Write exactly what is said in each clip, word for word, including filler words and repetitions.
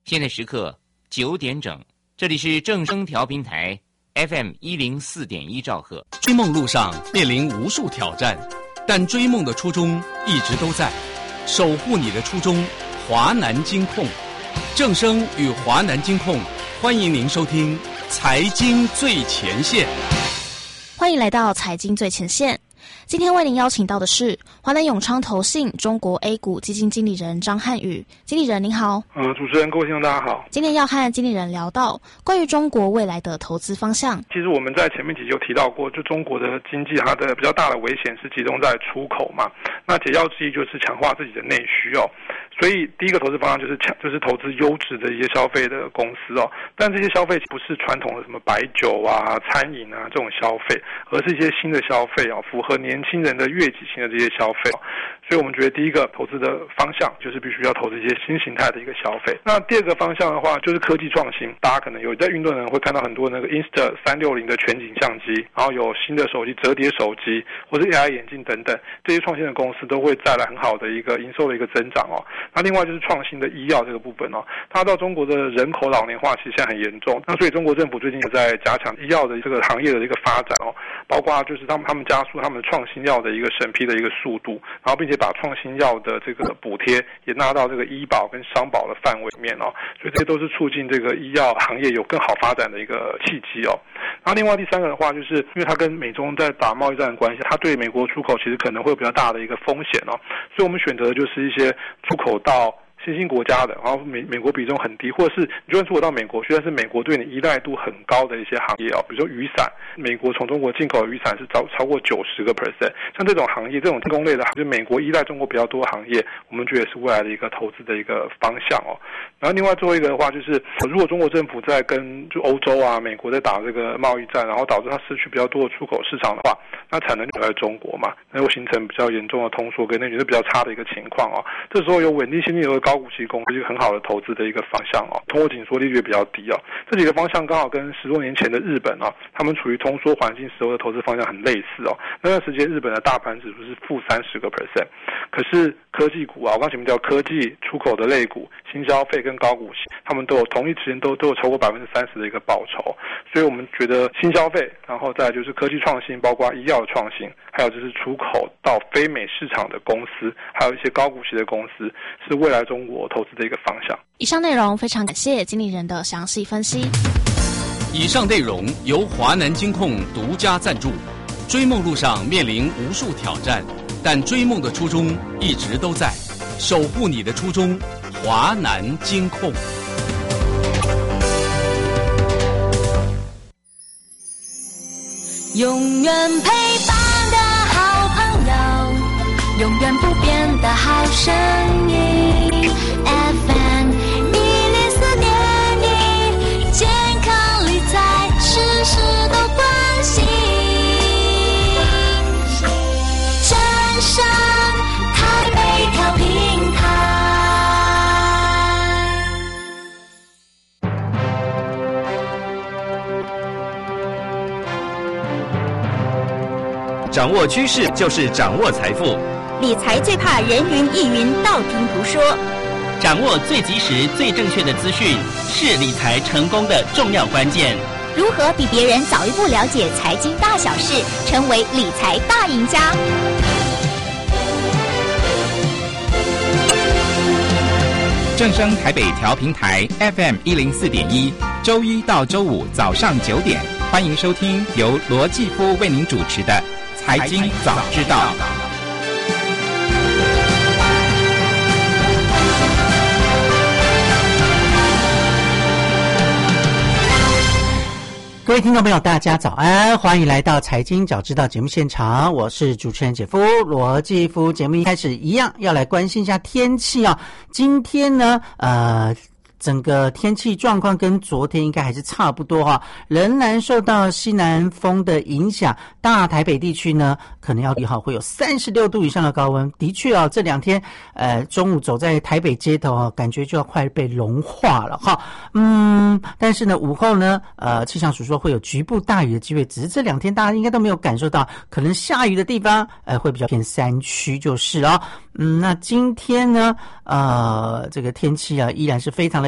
现在时刻九点整，这里是正声调频台 F M 一零四点一兆赫。 追梦路上面临无数挑战，但追梦的初衷一直都在，守护你的初衷。华南金控，正声与华南金控欢迎您收听财经最前线。 欢迎来到财经最前线。今天为您邀请到的是华南永昌投信中国 A 股基金经理人张汉宇。经理人您好。 呃，主持人各位听众大家好。 今天要和经理人聊到关于中国未来的投资方向。 其实我们在前面几集有提到过，就中国的经济它的比较大的危险是集中在出口嘛，那解药之一就是强化自己的内需哦。所以第一个投资方向就是强，就是投资优质的一些消费的公司哦。但这些消费不是传统的什么白酒啊、餐饮啊这种消费，而是一些新的消费哦，符合年轻人的悦己性的这些消费哦。所以我们觉得第一个投资的方向就是必须要投资一些新形态的一个消费。那第二个方向的话就是科技创新，大家可能有在运动的人会看到很多那个 Insta 三六零的全景相机，然后有新的手机、折叠手机或者 A I 眼镜等等，这些创新的公司都会带来很好的一个营收的一个增长哦。那另外就是创新的医药这个部分哦，大家知道中国的人口老年化其实现在很严重，那所以中国政府最近也在加强医药的这个行业的一个发展哦，包括就是他们他们加速他们创新药的一个审批的一个速度，然后并且把创新药的这个补贴也纳到这个医保跟商保的范围里面哦，所以这些都是促进这个医药行业有更好发展的一个契机哦。然后另外第三个的话，就是因为它跟美中在打贸易战的关系，它对美国出口其实可能会有比较大的一个风险哦，所以我们选择的就是一些出口到新兴国家的，然后美美国比重很低，或者是你就算出口到美国，虽然是美国对你依赖度很高的一些行业哦，比如说雨伞，美国从中国进口的雨伞是超超过九十个 percent， 像这种行业，这种轻工类的，就是美国依赖中国比较多的行业，我们觉得也是未来的一个投资的一个方向哦。然后另外最后一个的话，就是如果中国政府在跟就欧洲啊、美国在打这个贸易战，然后导致它失去比较多的出口市场的话，那产能就在中国嘛，那会形成比较严重的通缩跟内需是比较差的一个情况哦。这时候有稳定现金流的高股息公司是一个很好的投资的一个方向哦，通货紧缩利率也比较低哦。这几个方向刚好跟十多年前的日本哦，他们处于通缩环境时候的投资方向很类似哦。那段时间日本的大盘指数是负三十个 percent， 可是科技股啊，我刚前面叫科技出口的类股、新消费跟高股息，他们都有同一时间都都有超过百分之三十的一个报酬。所以我们觉得新消费，然后再来就是科技创新，包括医药的创新，还有就是出口到非美市场的公司，还有一些高股息的公司，是未来中国投资的一个方向。 以上内容非常感谢经理人的详细分析。 以上内容由华南金控独家赞助。追梦路上面临无数挑战，但追梦的初衷一直都在，守护你的初衷。华南金控。 永远陪伴的好朋友，永远不变的好声音 F M 一零四点一，健康理财事事都关心，正声台北调频台。 掌握趋势就是掌握财富， 理财最怕人云亦云道听途说， 掌握最及时最正确的资讯是理财成功的重要关键。 如何比别人早一步了解财经大小事，成为理财大赢家？ 正声台北调频台 F M 一零四点一，周一到周五早上九点，欢迎收听由罗继夫为您主持的财经早知道。 各位听众朋友大家早安，欢迎来到财经早知道节目现场，我是主持人姐夫罗继夫。节目一开始一样要来关心一下天气啊，今天呢呃整个天气状况跟昨天应该还是差不多哈，仍然受到西南风的影响，大台北地区呢可能要哈会有三十六度以上的高温。的确啊，这两天呃中午走在台北街头啊，感觉就要快被融化了哈。嗯，但是呢午后呢呃气象署说会有局部大雨的机会，只是这两天大家应该都没有感受到，可能下雨的地方呃会比较偏山区就是哦。嗯，那今天呢呃这个天气啊依然是非常的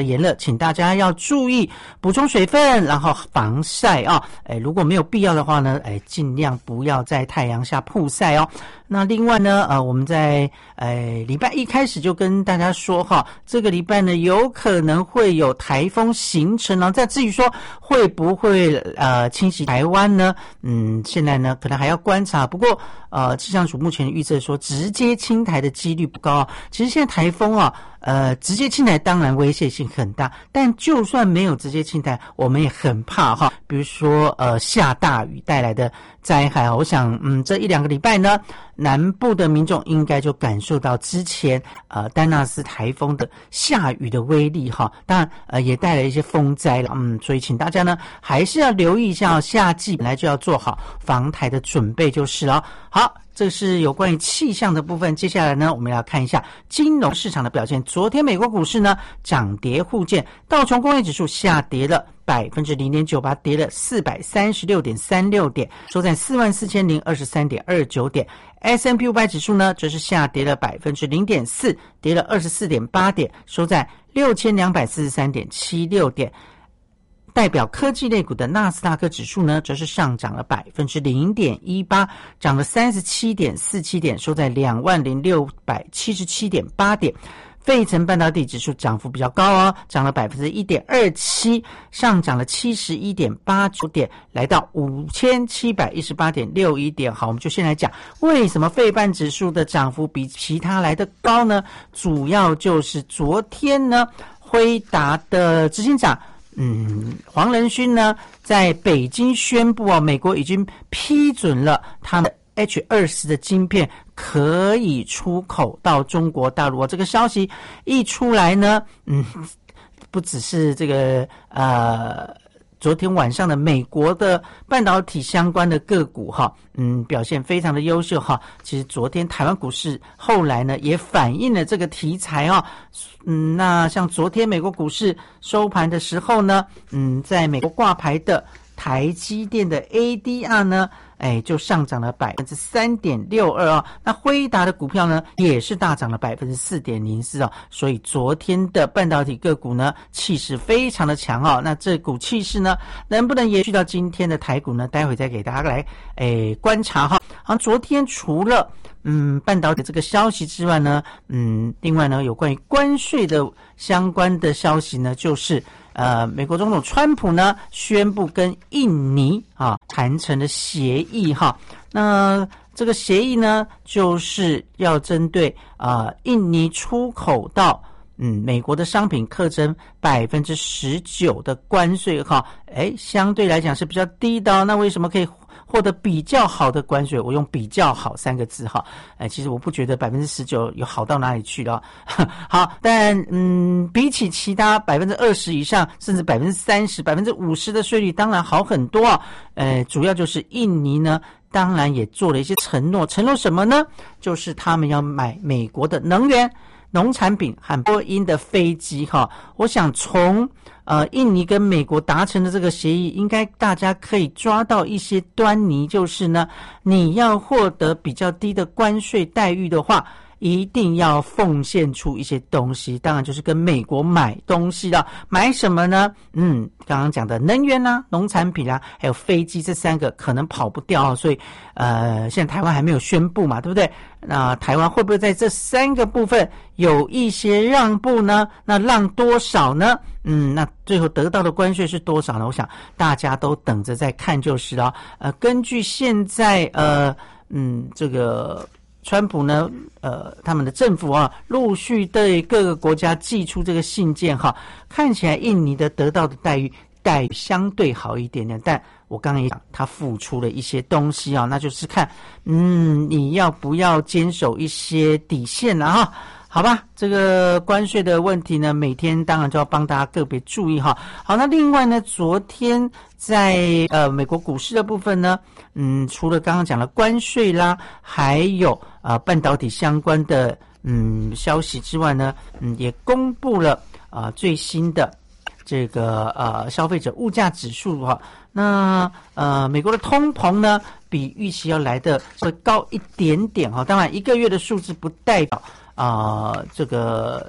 炎热，请大家要注意补充水分，然后防晒啊。哎，如果没有必要的话呢，哎，尽量不要在太阳下曝晒哦。那另外呢，呃，我们在呃礼拜一开始就跟大家说哈，这个礼拜呢有可能会有台风形成哦。再至于说会不会呃侵袭台湾呢？嗯，现在呢可能还要观察。不过呃，气象署目前预测说直接侵台的几率不高啊。其实现在台风啊，呃，直接侵台当然威胁性很大，但就算没有直接侵台，我们也很怕哈。比如说呃下大雨带来的灾害，我想嗯这一两个礼拜呢，南部的民众应该就感受到之前呃丹纳斯台风的下雨的威力哈，当然呃也带来一些风灾了，嗯，所以请大家呢还是要留意一下，夏季本来就要做好防台的准备就是了。好，这是有关于气象的部分。接下来呢，我们要看一下金融市场的表现。昨天美国股市呢涨跌互见，道琼工业指数下跌了百分之零点九八，跌了四百三十六点三六点，收在四万四千零二十三点二九点。S and P 五百指数呢，则是下跌了百分之零点四，跌了二十四点八点，收在六千两百四十三点七六点。代表科技类股的纳斯达克指数呢，则是上涨了百分之零点一八，涨了三十七点四七点，收在两万零六百七十七点八点。费城半导体指数涨幅比较高哦，涨了百分之一点二七，上涨了七十一点八九点，来到五千七百一十八点六一点。好，我们就先来讲为什么费半指数的涨幅比其他来的高呢？主要就是昨天呢，辉达的执行长。嗯，黄仁勋呢，在北京宣布啊，美国已经批准了他们 H 二十 的晶片可以出口到中国大陆。这个消息一出来呢，嗯，不只是这个呃。昨天晚上的美国的半导体相关的个股哈，嗯，表现非常的优秀哈。其实昨天台湾股市后来呢也反映了这个题材啊，嗯，那像昨天美国股市收盘的时候呢，嗯，在美国挂牌的台积电的 A D R 呢，哎，就上涨了百分之三点六二啊。那辉达的股票呢，也是大涨了百分之四点零四啊。所以昨天的半导体个股呢，气势非常的强啊。那这股气势呢，能不能延续到今天的台股呢？待会再给大家来哎观察哈。好，昨天除了嗯半导体这个消息之外呢，嗯，另外呢，有关于关税的相关的消息呢，就是。呃，美国总统川普呢宣布跟印尼啊谈成了协议哈。那这个协议呢，就是要针对啊、呃、印尼出口到嗯美国的商品课征百分之十九的关税哈。哎，相对来讲是比较低的、哦。那为什么可以获得比较好的关税？我用比较好三个字哈。哎，其实我不觉得百分之十九有好到哪里去了。好，但嗯，比起其他百分之二十以上，甚至百分之三十、百分之五十的税率，当然好很多啊。呃，主要就是印尼呢，当然也做了一些承诺，承诺什么呢？就是他们要买美国的能源、农产品和波音的飞机哈。我想从呃，印尼跟美国达成的这个协议，应该大家可以抓到一些端倪，就是呢，你要获得比较低的关税待遇的话，一定要奉献出一些东西，当然就是跟美国买东西了。买什么呢？嗯，刚刚讲的能源啦、啊、农产品啦、啊，还有飞机，这三个可能跑不掉，所以呃，现在台湾还没有宣布嘛，对不对？那台湾会不会在这三个部分有一些让步呢？那让多少呢？嗯，那最后得到的关税是多少呢？我想大家都等着再看就是了。呃，根据现在呃嗯这个川普呢呃他们的政府啊，陆续对各个国家寄出这个信件哈，看起来印尼的得到的待遇待遇相对好一点点，但我刚刚也讲，他付出了一些东西啊，那就是看嗯你要不要坚守一些底线了哈。好吧，这个关税的问题呢，每天当然就要帮大家个别注意哈。好，那另外呢，昨天在呃美国股市的部分呢，嗯，除了刚刚讲的关税啦，还有呃半导体相关的嗯消息之外呢，嗯，也公布了啊、呃、最新的这个呃消费者物价指数哈。那呃美国的通膨呢，比预期要来的会高一点点哈。当然，一个月的数字不代表。啊、呃，这个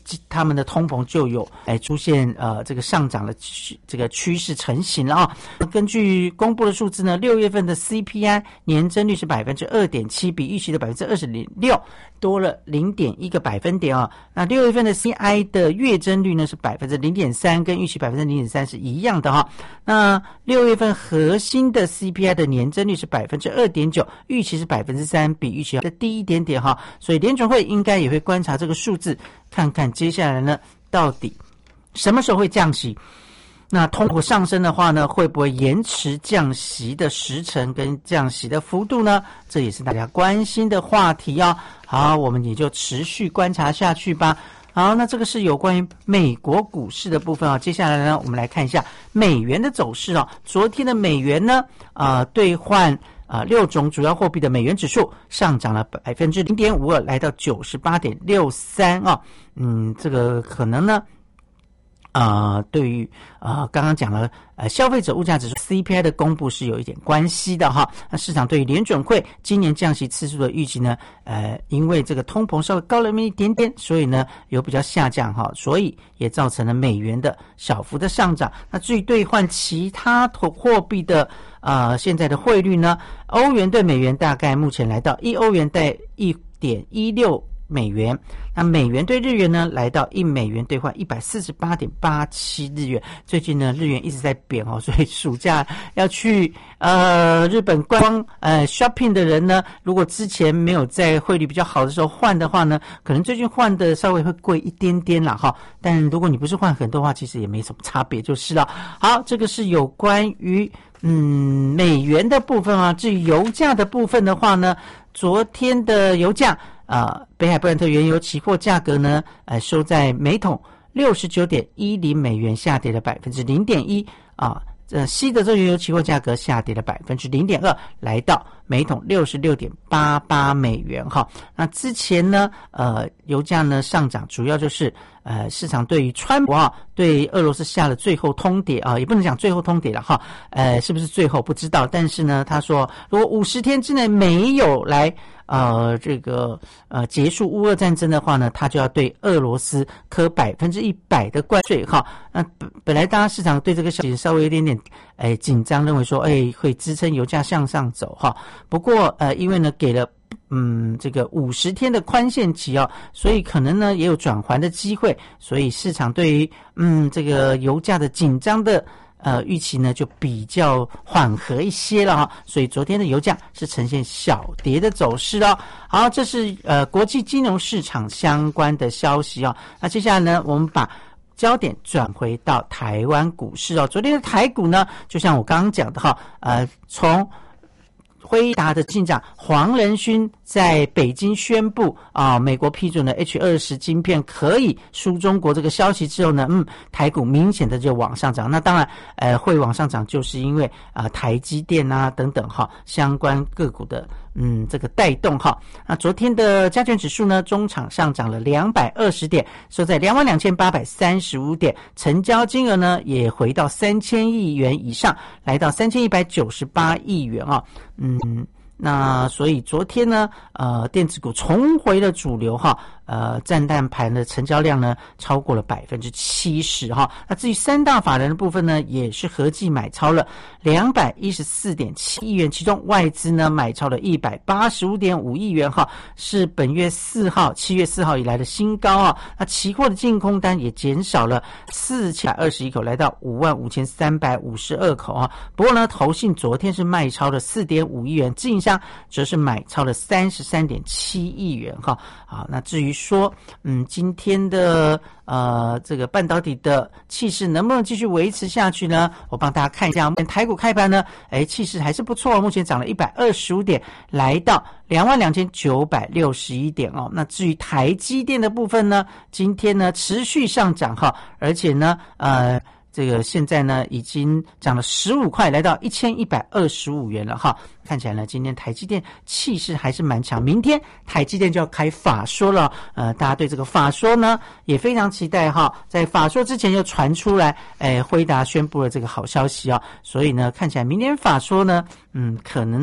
他们的通膨就有哎出现呃这个上涨的这个趋势成型了啊。根据公布的数字呢，六月份的 C P I 年增率是百分之二点七，比预期的百分之二十点六多了零点一个百分点啊。那六月份的 C I 的月增率呢是百分之零点三，跟预期百分之零点三是一样的哈。那六月份核心的 C P I 的年增率是百分之二点九，预期是百分之三，比预期的低一点点哈。所以联准会应该也会观察这个数字，看看接下来呢到底什么时候会降息。那通货上升的话呢，会不会延迟降息的时程跟降息的幅度呢？这也是大家关心的话题啊。好，我们也就持续观察下去吧。好，那这个是有关于美国股市的部分啊。接下来呢，我们来看一下美元的走势啊。昨天的美元呢，呃，兑换啊、呃、六种主要货币的美元指数上涨了百分之零点五二，来到九十八点六三啊。嗯，这个可能呢。啊、呃，对于啊、呃，刚刚讲了，呃，消费者物价指数 C P I 的公布是有一点关系的哈。那市场对于联准会今年降息次数的预期呢，呃，因为这个通膨稍微高了那么一点点，所以呢有比较下降哈，所以也造成了美元的小幅的上涨。那至于兑换其他货币的呃现在的汇率呢，欧元对美元大概目前来到一欧元兑一点一六。美元，那美元对日元呢，来到一美元兑换一百四十八点八七日元。最近呢，日元一直在贬哦，所以暑假要去呃日本观光呃 shopping 的人呢，如果之前没有在汇率比较好的时候换的话呢，可能最近换的稍微会贵一点点啦哈。但如果你不是换很多的话，其实也没什么差别就是了。好，这个是有关于嗯美元的部分啊。至于油价的部分的话呢，昨天的油价。呃，北海布兰特原油期货价格呢，呃，收在每桶六十九点一零美元，下跌了百分之零点一啊。呃，西德州原油期货价格下跌了百分之零点二，来到每桶六十六点八八美元哈。那之前呢，呃，油价呢上涨，主要就是呃市场对于川普啊，对俄罗斯下了最后通牒啊，也不能讲最后通牒了哈，呃，是不是最后不知道，但是呢，他说如果五十天之内没有来。呃，这个呃结束乌俄战争的话呢，他就要对俄罗斯科百分之一百的关税哈。那本本来大家市场对这个消息稍微有点点哎紧张，认为说哎会支撑油价向上走哈。不过呃，因为呢给了嗯这个五十天的宽限期哦，所以可能呢也有转圜的机会，所以市场对于嗯这个油价的紧张的。呃，预期呢就比较缓和一些了哈，所以昨天的油价是呈现小跌的走势哦。好，这是呃国际金融市场相关的消息哦。那接下来呢，我们把焦点转回到台湾股市哦。昨天的台股呢，就像我刚刚讲的哈，呃，从辉达的进长黄仁勋在北京宣布啊，美国批准了 H 二十 晶片可以输中国这个消息之后呢，嗯，台股明显的就往上涨。那当然，呃，会往上涨，就是因为啊、呃，台积电啊等等哈相关个股的嗯这个带动哈。那昨天的加权指数呢，中场上涨了两百二十点，收在两万两千八百三十五点，成交金额呢也回到三千亿元以上，来到三千一百九十八亿元啊。嗯，那所以昨天呢，呃，电子股重回了主流哈，呃，占大盘的成交量呢超过了百分之七十哈。那至于三大法人的部分呢，也是合计买超了两百一十四点七亿元，其中外资呢买超了一百八十五点五亿元哈，是本月四号七月四号以来的新高啊。那期货的净空单也减少了四千二十一口，来到五万五千三百五十二口啊。不过呢，投信昨天是卖超了四点五亿元，自营商则是买超了三十三点七亿元哈。好，那至于说，嗯，今天的呃这个半导体的气势能不能继续维持下去呢？我帮大家看一下，我们台股开盘呢，哎，气势还是不错，目前涨了一百二十五点，来到两万两千九百六十一点哦。那至于台积电的部分呢，今天呢持续上涨哈，而且呢，呃。这个现在呢已经涨了十五块，来到一千一百二十五元了哈。看起来呢，今天台积电气势还是蛮强。明天台积电就要开法说了，呃，大家对这个法说呢也非常期待哈。在法说之前又传出来，哎，辉达宣布了这个好消息啊，所以呢，看起来明天法说呢，嗯，可能呢，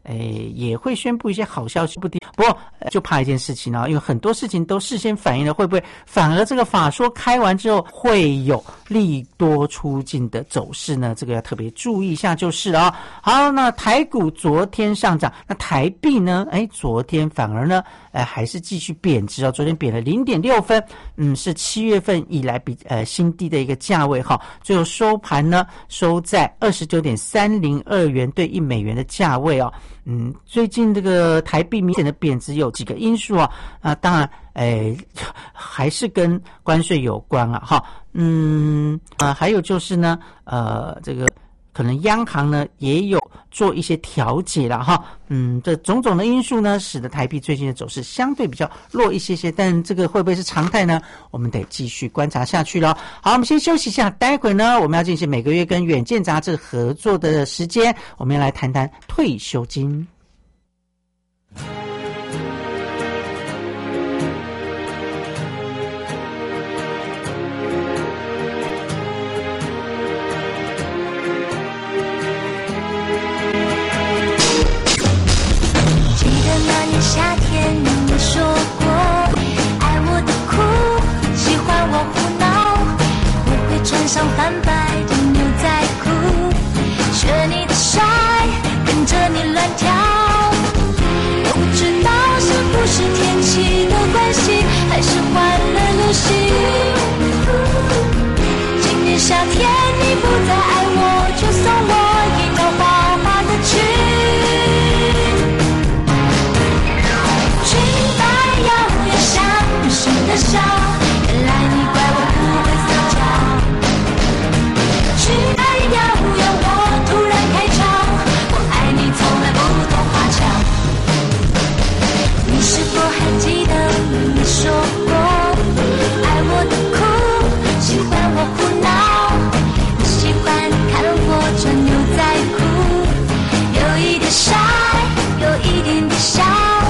诶，也会宣布一些好消息，不定。不过就怕一件事情啊，因为很多事情都事先反映了，会不会反而这个法说开完之后会有利多出尽的走势呢？这个要特别注意一下就是啊。好，那台股昨天上涨，那台币呢？哎，昨天反而呢，呃，还是继续贬值哦。昨天贬了零点六分，嗯，是七月份以来比呃新低的一个价位哈。最后收盘呢，收在二十九点三零二元兑一美元的价位哦。嗯，最近这个台币明显的贬值有几个因素啊，啊，当然，诶，还是跟关税有关啊，哈，嗯，啊，还有就是呢，呃，这个可能央行呢也有做一些调节了哈，嗯，这种种的因素呢，使得台币最近的走势相对比较弱一些些，但这个会不会是常态呢？我们得继续观察下去了。好，我们先休息一下，待会呢，我们要进行每个月跟远见杂志合作的时间，我们要来谈谈退休金。 夏天你说过爱我的苦，喜欢我胡闹，我会穿上泛白的牛仔裤，学你的帅，跟着你乱跳。我不知道是不是天气的关系，还是换了流行。今年夏天你不再爱我，就送我一条花花的裙。是的笑，原来你怪我不会撒娇。去爱遥遥，我突然开场，我爱你从来不懂花俏。你是否还记得你说过，爱我的苦，喜欢我胡闹，你喜欢看我穿牛仔裤，有一点傻，有一点点笑。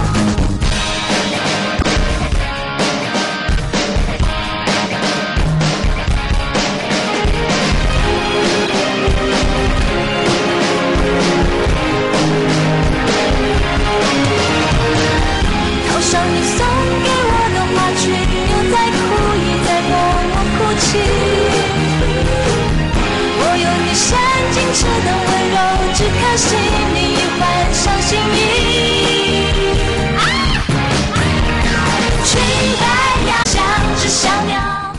上你送给我的花裙，牛仔裤也在默默哭泣。我有你山金翅的温柔，只可惜你已换上新衣。裙摆呀，像只小鸟。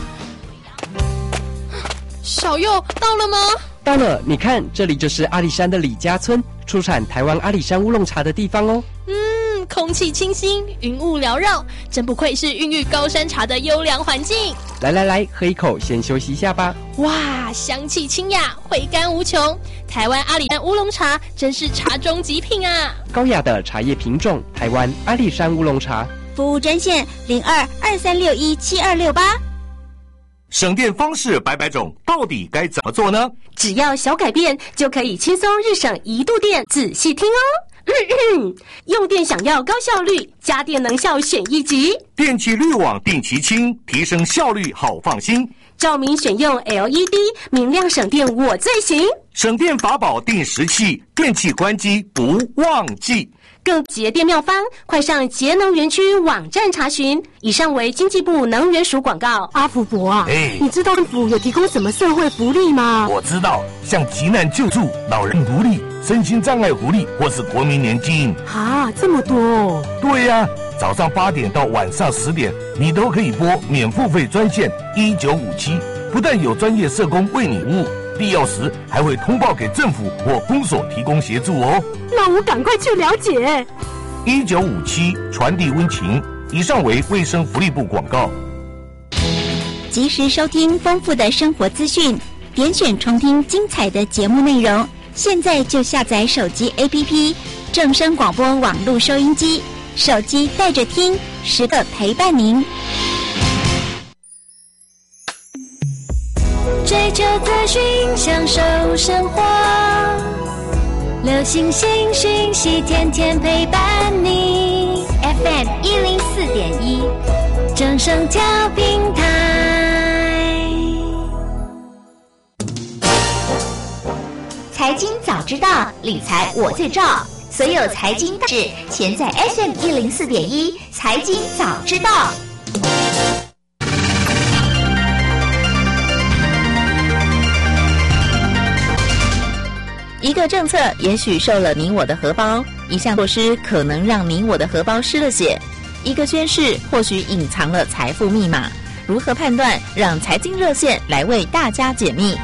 小佑到了吗？ 到了，你看，这里就是阿里山的李家村，出产台湾阿里山乌龙茶的地方哦。 嗯。空气清新，云雾缭绕，真不愧是孕育高山茶的优良环境。 来来来，喝一口，先休息一下吧。 哇，香气清雅，回甘无穷。台湾阿里山乌龙茶真是茶中极品啊！ 高雅的茶叶品种，台湾阿里山乌龙茶。 服务专线零二二三六一七二六八。 省电方式百百种，到底该怎么做呢？ 只要小改变，就可以轻松日省一度电。仔细听哦。用电想要高效率，家电能效选一级。 电气滤网定期清，提升效率好放心。 照明选用 L E D， 明亮省电我最行。 省电法宝定时器，电器关机不忘记。 更节电妙方，快上节能园区网站查询。以上为经济部能源署广告。 阿福伯啊， 哎， 你知道政府有提供什么社会福利吗？ 我知道，像急难救助、老人福利、身心障碍福利，或是国民年金。 啊，这么多哦！ 对呀、啊，早上八点到晚上十点，你都可以拨免付费专线一九五七，不但有专业社工为你服务，必要时还会通报给政府或公所提供协助哦。 那我赶快去了解。 一九五七传递温情。以上为卫生福利部广告。 及时收听丰富的生活资讯，点选重听精彩的节目内容。现在就下载手机 A P P 正声广播网络收音机，手机带着听，时刻陪伴您。 追求资讯，享受生活，流行新讯息，天天陪伴你。F M 一零四点一，正声调频台。 财经早知道，理财我最照。 所有财经大事全在 F M 一零四点一财经早知道。 一个政策也许受了你我的荷包，一项措施可能让你我的荷包失了血，一个宣示或许隐藏了财富密码。如何判断？让财经热线来为大家解密。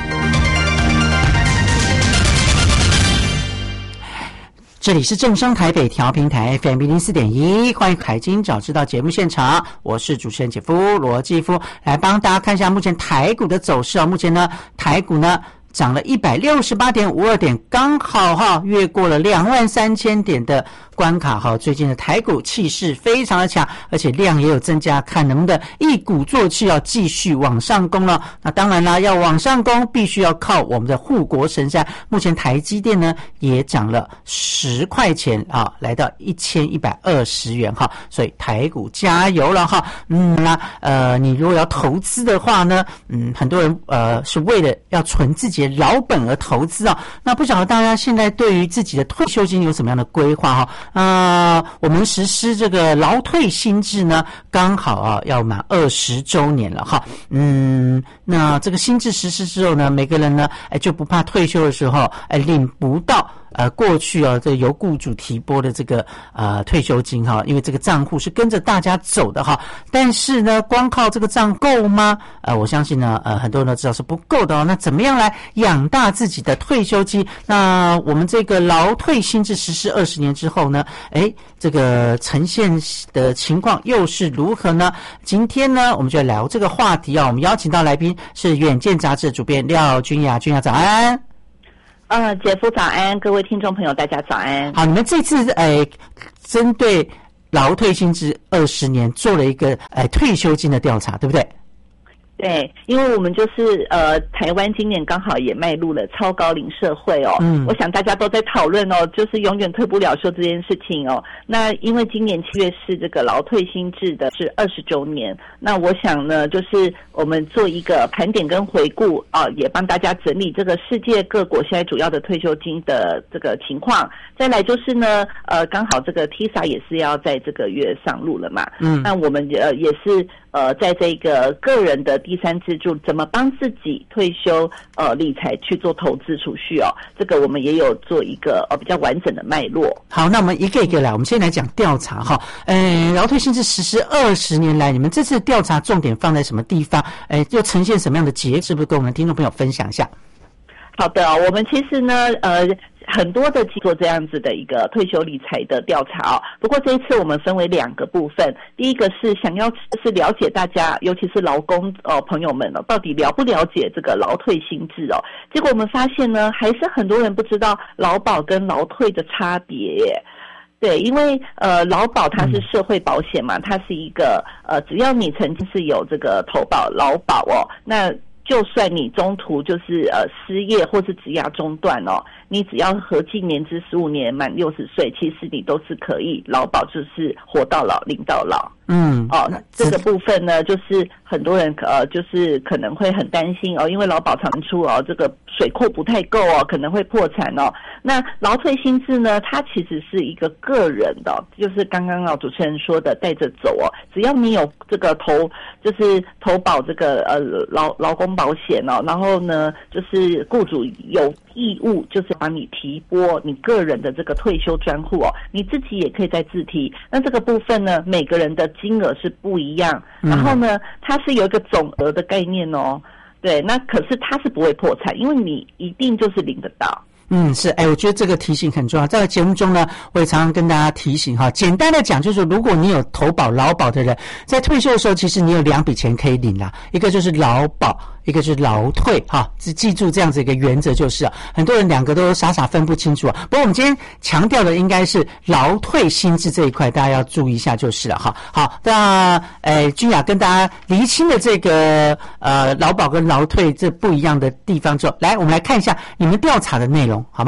这里是正声台北调频台 F M 一零四点一，欢迎财经早知道节目现场，我是主持人姐夫罗继夫，来帮大家看一下目前台股的走势啊。目前呢，台股呢涨了一百六十八点五二点，刚好哈越过了两万三千点的关卡哈。最近的台股气势非常的强，而且量也有增加，看能不能一鼓作气要继续往上攻了。那当然啦，要往上攻必须要靠我们的护国神山。目前台积电呢也涨了十块钱啊，来到一千一百二十元哈。所以台股加油了哈。嗯，那呃，你如果要投资的话呢，嗯，很多人呃是为了要存自己老本而投资啊，那不晓得大家现在对于自己的退休金有什么样的规划哈？呃，我们实施这个劳退新制呢，刚好啊要满二十周年了哈。嗯，那这个新制实施之后呢，每个人呢，哎就不怕退休的时候哎领不到。呃，过去啊，这由雇主提拨的这个呃退休金哈，因为这个账户是跟着大家走的哈。但是呢，光靠这个账够吗？呃，我相信呢，呃，很多人都知道是不够的哦。那怎么样来养大自己的退休金？那我们这个劳退新制实施二十年之后呢，哎，这个呈现的情况又是如何呢？今天呢，我们就来聊这个话题啊。我们邀请到来宾是《远见》杂志主编廖君雅，君雅早安。 呃，姐夫早安，各位听众朋友大家早安。 好，你们这次呃针对劳退新制二十年做了一个呃退休金的调查，对不对？ 对，因为我们就是呃，台湾今年刚好也迈入了超高龄社会哦。嗯，我想大家都在讨论哦，就是永远退不了休这件事情哦。那因为今年七月是这个劳退新制的是二十周年，那我想呢，就是我们做一个盘点跟回顾啊，也帮大家整理这个世界各国现在主要的退休金的这个情况。再来就是呢，呃，刚好这个 T I S A 也是要在这个月上路了嘛。嗯，那我们呃也是。呃，在这个个人的第三支柱，怎么帮自己退休呃理财去做投资储蓄哦，这个我们也有做一个呃比较完整的脉络。 好，那我们一个一个来，我们先来讲调查哈。呃，劳退新制实施二十年来，你们这次调查重点放在什么地方？呃，又呈现什么样的结果？是不是跟我们听众朋友分享一下？ 好的，我们其实呢，呃。很多的做这样子的一个退休理财的调查哦，不过这一次我们分为两个部分，第一个是想要是了解大家，尤其是劳工哦朋友们哦，到底了不了解这个劳退新制哦？结果我们发现呢，还是很多人不知道劳保跟劳退的差别耶。对，因为呃劳保它是社会保险嘛，它是一个呃只要你曾经是有这个投保劳保哦，那就算你中途就是呃失业或是职涯中断哦，你只要合计年资十五年，满六十岁，其实你都是可以劳保，就是活到老，领到老。嗯，哦，那这个部分呢，就是很多人呃，就是可能会很担心哦，因为劳保常出哦，这个水库不太够哦，可能会破产哦。那劳退新制呢，它其实是一个个人的，就是刚刚啊主持人说的带着走哦，只要你有这个投，就是投保这个呃劳劳工保险哦，然后呢，就是雇主有义务就是帮你提拨你个人的这个退休专户哦，你自己也可以再自提。那这个部分呢，每个人的金额是不一样，然后呢，它是有一个总额的概念哦。对，那可是它是不会破产，因为你一定就是领得到。 嗯，是，哎，我觉得这个提醒很重要。在节目中呢，我也常常跟大家提醒哈，简单的讲就是，如果你有投保劳保的人，在退休的时候，其实你有两笔钱可以领啦，一个就是劳保，一个就是劳退哈，只记住这样子一个原则就是啊，很多人两个都傻傻分不清楚啊。不过我们今天强调的应该是劳退新制这一块，大家要注意一下就是了哈。好，那呃，君雅跟大家厘清了这个呃劳保跟劳退这不一样的地方之后，来我们来看一下你们调查的内容。好吗？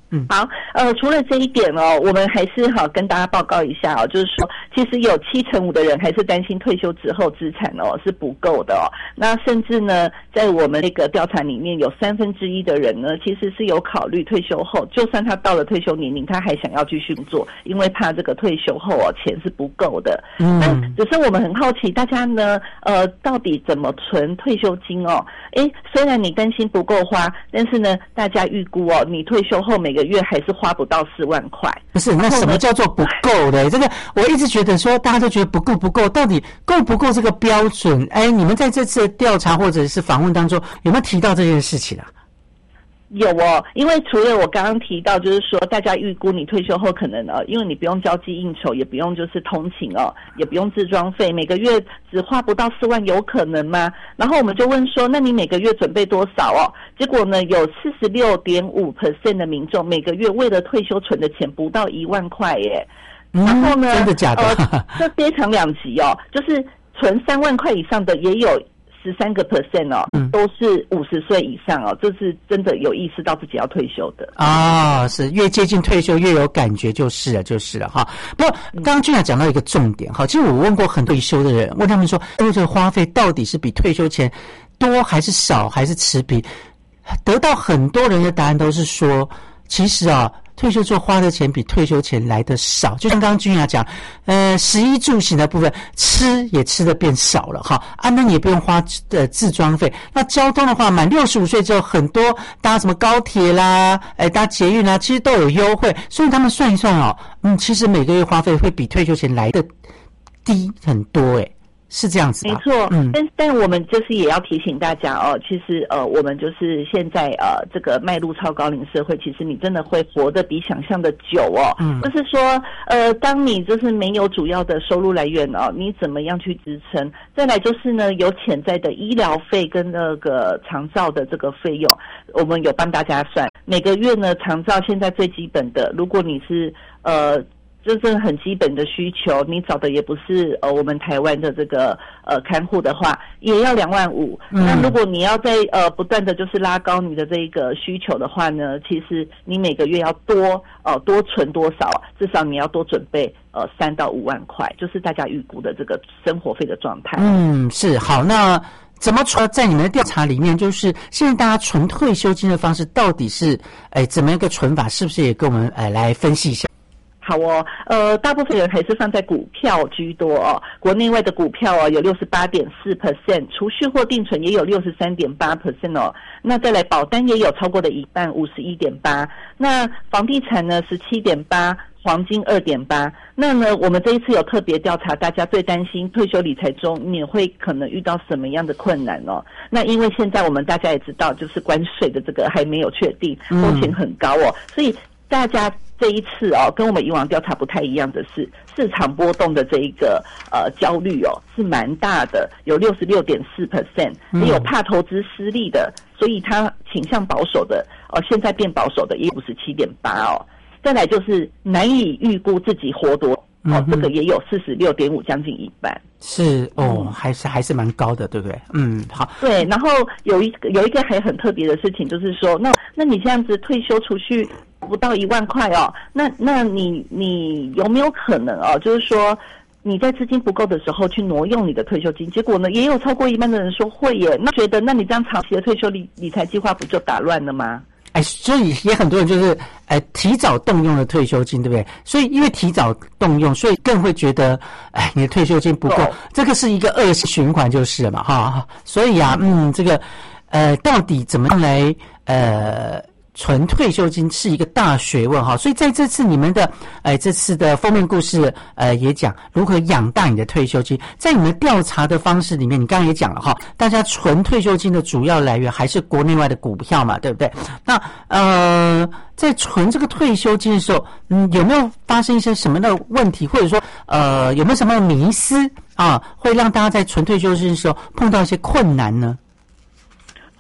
嗯， 好，呃，除了这一点哦，我们还是好跟大家报告一下哦，就是说，其实有七成五的人还是担心退休之后资产哦是不够的哦。那甚至呢，在我们那个调查里面，有三分之一的人呢，其实是有考虑退休后，就算他到了退休年龄，他还想要继续工作，因为怕这个退休后哦钱是不够的。嗯，那只是我们很好奇，大家呢，呃，到底怎么存退休金哦？诶，虽然你担心不够花，但是呢，大家预估哦，你退休后每个月还是花不到四万块。 不是，那什么叫做不够的？这个我一直觉得说，大家都觉得不够不够，到底够不够这个标准？哎，你们在这次的调查或者是访问当中，有没有提到这件事情啊？ 有哦，因为除了我刚刚提到，就是说大家预估你退休后可能呃，因为你不用交际应酬，也不用就是通勤哦，也不用自装费，每个月只花不到四万，有可能吗？然后我们就问说，那你每个月准备多少哦？结果呢，有四十六点五 percent 的民众每个月为了退休存的钱不到一万块耶。 嗯、 然后呢， 真的假的？ 呃、这非常两极哦，就是存三万块以上的也有。十三个 percent 哦，嗯、都是五十岁以上哦，这是真的有意识到自己要退休的啊、哦，是越接近退休越有感觉，就是了，就是了哈。不过刚刚俊雅讲到一个重点哈，其实我问过很多退休的人，问他们说，这个花费到底是比退休前多还是少还是持平？得到很多人的答案都是说，其实啊。退休之后花的钱比退休前来的少，就像刚刚君雅讲，呃，食衣住行的部分，吃也吃的变少了哈，啊，那你也不用花呃自装费。那交通的话，满六十五岁之后，很多搭什么高铁啦，哎，搭捷运啦，其实都有优惠，所以他们算一算哦，嗯，其实每个月花费会比退休前来的低很多诶。是这样子吧？ 没错，嗯，但但我们就是也要提醒大家哦，其实呃，我们就是现在呃，这个迈入超高龄社会，其实你真的会活得比想象的久哦。嗯，就是说呃，当你就是没有主要的收入来源哦，你怎么样去支撑？再来就是呢，有潜在的医疗费跟那个长照的这个费用，我们有帮大家算，每个月呢，长照现在最基本的，如果你是呃。这是很基本的需求，你找的也不是呃我们台湾的这个呃看护的话，也要两万五。嗯、那如果你要在呃不断的就是拉高你的这个需求的话呢，其实你每个月要多呃多存多少，至少你要多准备呃三到五万块，就是大家预估的这个生活费的状态。 嗯，是好那。怎么存？在你们的调查里面，就是现在大家存退休金的方式到底是哎怎么样一个存法？是不是也跟我们哎来分析一下？ 好哦，呃，大部分人还是放在股票居多哦。国内外的股票哦，有 百分之六十八点四 percent， 储蓄或定存也有 百分之六十三点八 percent 哦。那再来保单也有超过的一半 五十一点八， 那房地产呢 十七点八， 黄金 二点八。那呢，我们这一次有特别调查，大家最担心退休理财中你会可能遇到什么样的困难哦？那因为现在我们大家也知道，就是关税的这个还没有确定，风险很高哦，所以大家这一次哦，跟我们以往调查不太一样的是，市场波动的这一个呃焦虑哦是蛮大的，有 百分之六十六点四 percent， 也有怕投资失利的，所以他倾向保守的哦，现在变保守的也 五十七点八 哦。再来就是难以预估自己活多哦，这个也有 四十六点五， 将近一半。 是哦，嗯、还是还是蛮高的，对不对？嗯，好。 对，然后有一个有一个还很特别的事情，就是说，那那你这样子退休储蓄不到一万块哦，那那你你有没有可能哦，就是说你在资金不够的时候去挪用你的退休金？结果呢，也有超过一半的人说会耶。那觉得那你这样长期的退休理理财计划不就打乱了吗？ 哎，所以也很多人就是哎提早动用了退休金，对不对？所以因为提早动用，所以更会觉得哎你的退休金不够，这个是一个恶性循环就是了嘛哈。所以啊，嗯，这个呃到底怎么样来呃存退休金是一个大学问哈，所以在这次你们的呃这次的封面故事呃也讲如何养大你的退休金，在你们调查的方式里面，你刚刚也讲了哈，大家存退休金的主要来源还是国内外的股票嘛，对不对？那呃在存这个退休金的时候，嗯，有没有发生一些什么的问题，或者说呃有没有什么的迷思啊，会让大家在存退休金的时候碰到一些困难呢？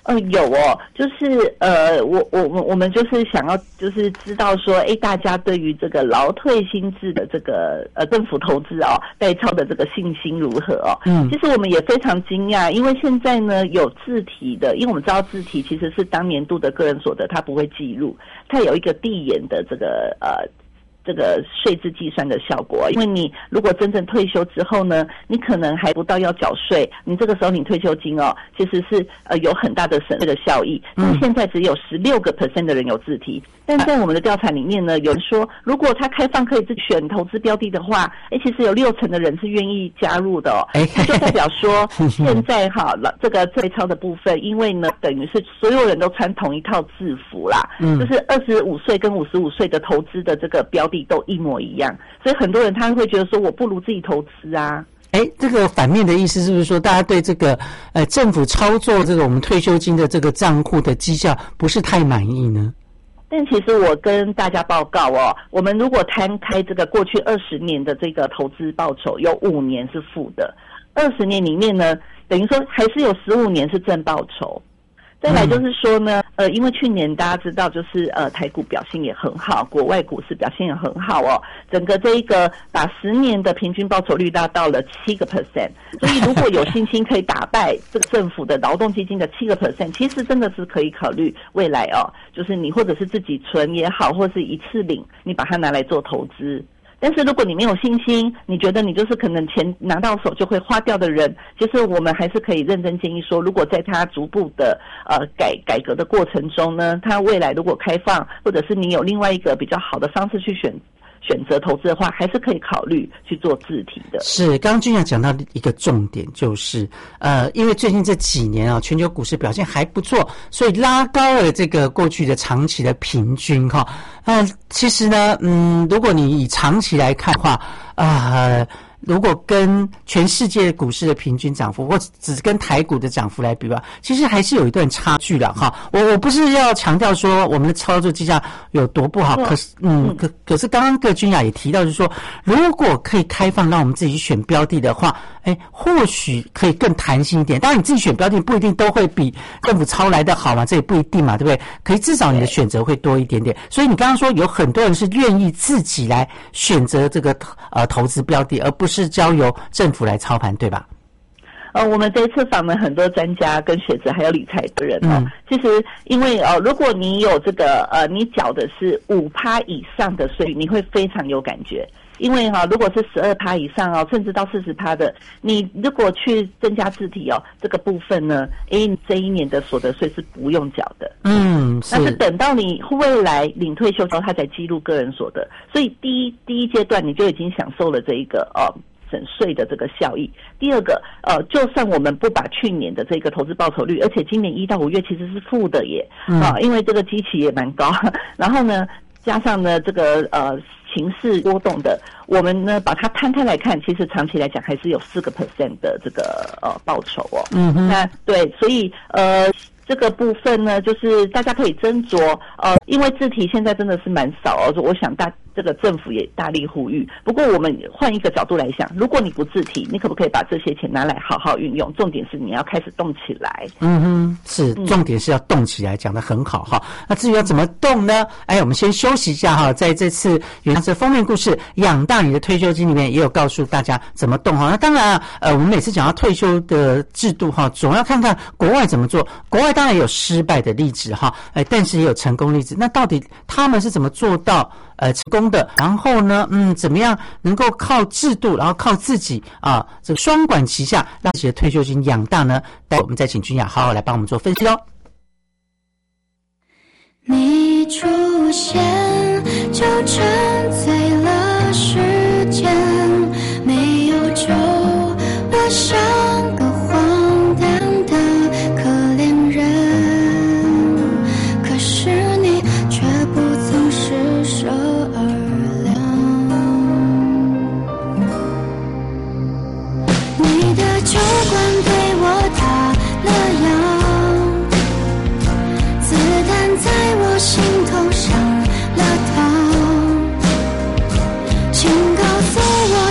呃，有哦，就是呃，我我我我们就是想要就是知道说，哎，大家对于这个劳退新制的这个呃政府投资哦代操的这个信心如何哦？嗯，其实我们也非常惊讶，因为现在呢有自提的，因为我们知道自提其实是当年度的个人所得，它不会记录，它有一个递延的这个呃。这个税制计算的效果，因为你如果真正退休之后呢，你可能还不到要缴税，你这个时候你退休金哦，其实是呃有很大的省税的效益。但是现在只有十六个 percent 的人有自提，但在我们的调查里面呢，有人说，如果他开放可以自选投资标的的话，哎，其实有六成的人是愿意加入的哦。那就代表说，现在哈这个最超的部分，因为呢，等于是所有人都穿同一套制服啦，嗯、就是二十五岁跟五十五岁的投资的这个标的都一模一样，所以很多人他会觉得说，我不如自己投资啊。 哎，这个反面的意思是不是说，大家对这个呃政府操作这个我们退休金的这个账户的绩效不是太满意呢？ 但其实我跟大家报告哦，我们如果摊开这个过去二十年的这个投资报酬，有五年是负的，二十年里面呢，等于说还是有十五年是正报酬。再来就是说呢，呃，因为去年大家知道，就是呃台股表现也很好，国外股市表现也很好哦，整个这一个把十年的平均报酬率达到了七个 percent， 所以如果有信心可以打败这个政府的劳动基金的七个 percent， 其实真的是可以考虑未来哦，就是你或者是自己存也好，或是一次领，你把它拿来做投资。但是如果你没有信心，你觉得你就是可能钱拿到手就会花掉的人，其实我们还是可以认真建议说，如果在他逐步的呃改改革的过程中呢，他未来如果开放，或者是你有另外一个比较好的方式去选选择投资的话，还是可以考虑去做自提的。 是，刚刚君雅讲到一个重点，就是呃，因为最近这几年啊，全球股市表现还不错，所以拉高了这个过去的长期的平均哈。呃，其实呢，嗯，如果你以长期来看的话，啊、呃。如果跟全世界股市的平均涨幅，或只跟台股的涨幅来比吧，其实还是有一段差距了哈。我我不是要强调说我们的操作绩效有多不好，可是嗯，可可是刚刚葛君雅也提到，就是说，如果可以开放让我们自己选标的的话，哎，或许可以更弹性一点。当然，你自己选标的不一定都会比政府操来的好嘛，这也不一定嘛，对不对？可以至少你的选择会多一点点。所以你刚刚说有很多人是愿意自己来选择这个呃投资标的，而不是是交由政府来操盘，对吧？ 呃，我们这一次访问很多专家跟学者还有理财的人哦。嗯、其实因为呃，如果你有这个呃，你缴的是五趴以上的税率，你会非常有感觉。因为哈、哦，如果是十二趴以上哦，甚至到四十趴的，你如果去增加自提哦，这个部分呢，诶，这一年的所得税是不用缴的。嗯，是。但是等到你未来领退休之后，他才记录个人所得，所以第一第一阶段你就已经享受了这一个哦。省税的这个效益。第二个，呃，就算我们不把去年的这个投资报酬率，而且今年一到五月其实是负的耶，嗯、啊，因为这个基期也蛮高，然后呢，加上呢这个呃情势波动的，我们呢把它摊开来看，其实长期来讲还是有四个 percent 的这个呃报酬哦。嗯哼，那对，所以呃。这个部分呢，就是大家可以斟酌，呃，因为自提现在真的是蛮少哦，我想大这个政府也大力呼吁。不过我们换一个角度来想，如果你不自提，你可不可以把这些钱拿来好好运用？重点是你要开始动起来。嗯哼，是，重点是要动起来，讲得很好哈。那至于要怎么动呢？哎，我们先休息一下哈，在这次原来这封面故事养大你的退休金里面也有告诉大家怎么动哈。那当然啊，呃，我们每次讲到退休的制度哈，总要看看国外怎么做，国外当然有失败的例子哈，哎，但是也有成功例子。那到底他们是怎么做到呃成功的？然后呢，嗯，怎么样能够靠制度，然后靠自己啊，这个双管齐下，让自己的退休金养大呢？待会我们再请君雅好好来帮我们做分析喽。 你出现就沉醉了时间，没有就我像个荒诞的可怜人，可是你却不曾施舍而凉。你的酒馆对我打了烊，子弹在我心头上了膛，请告诉我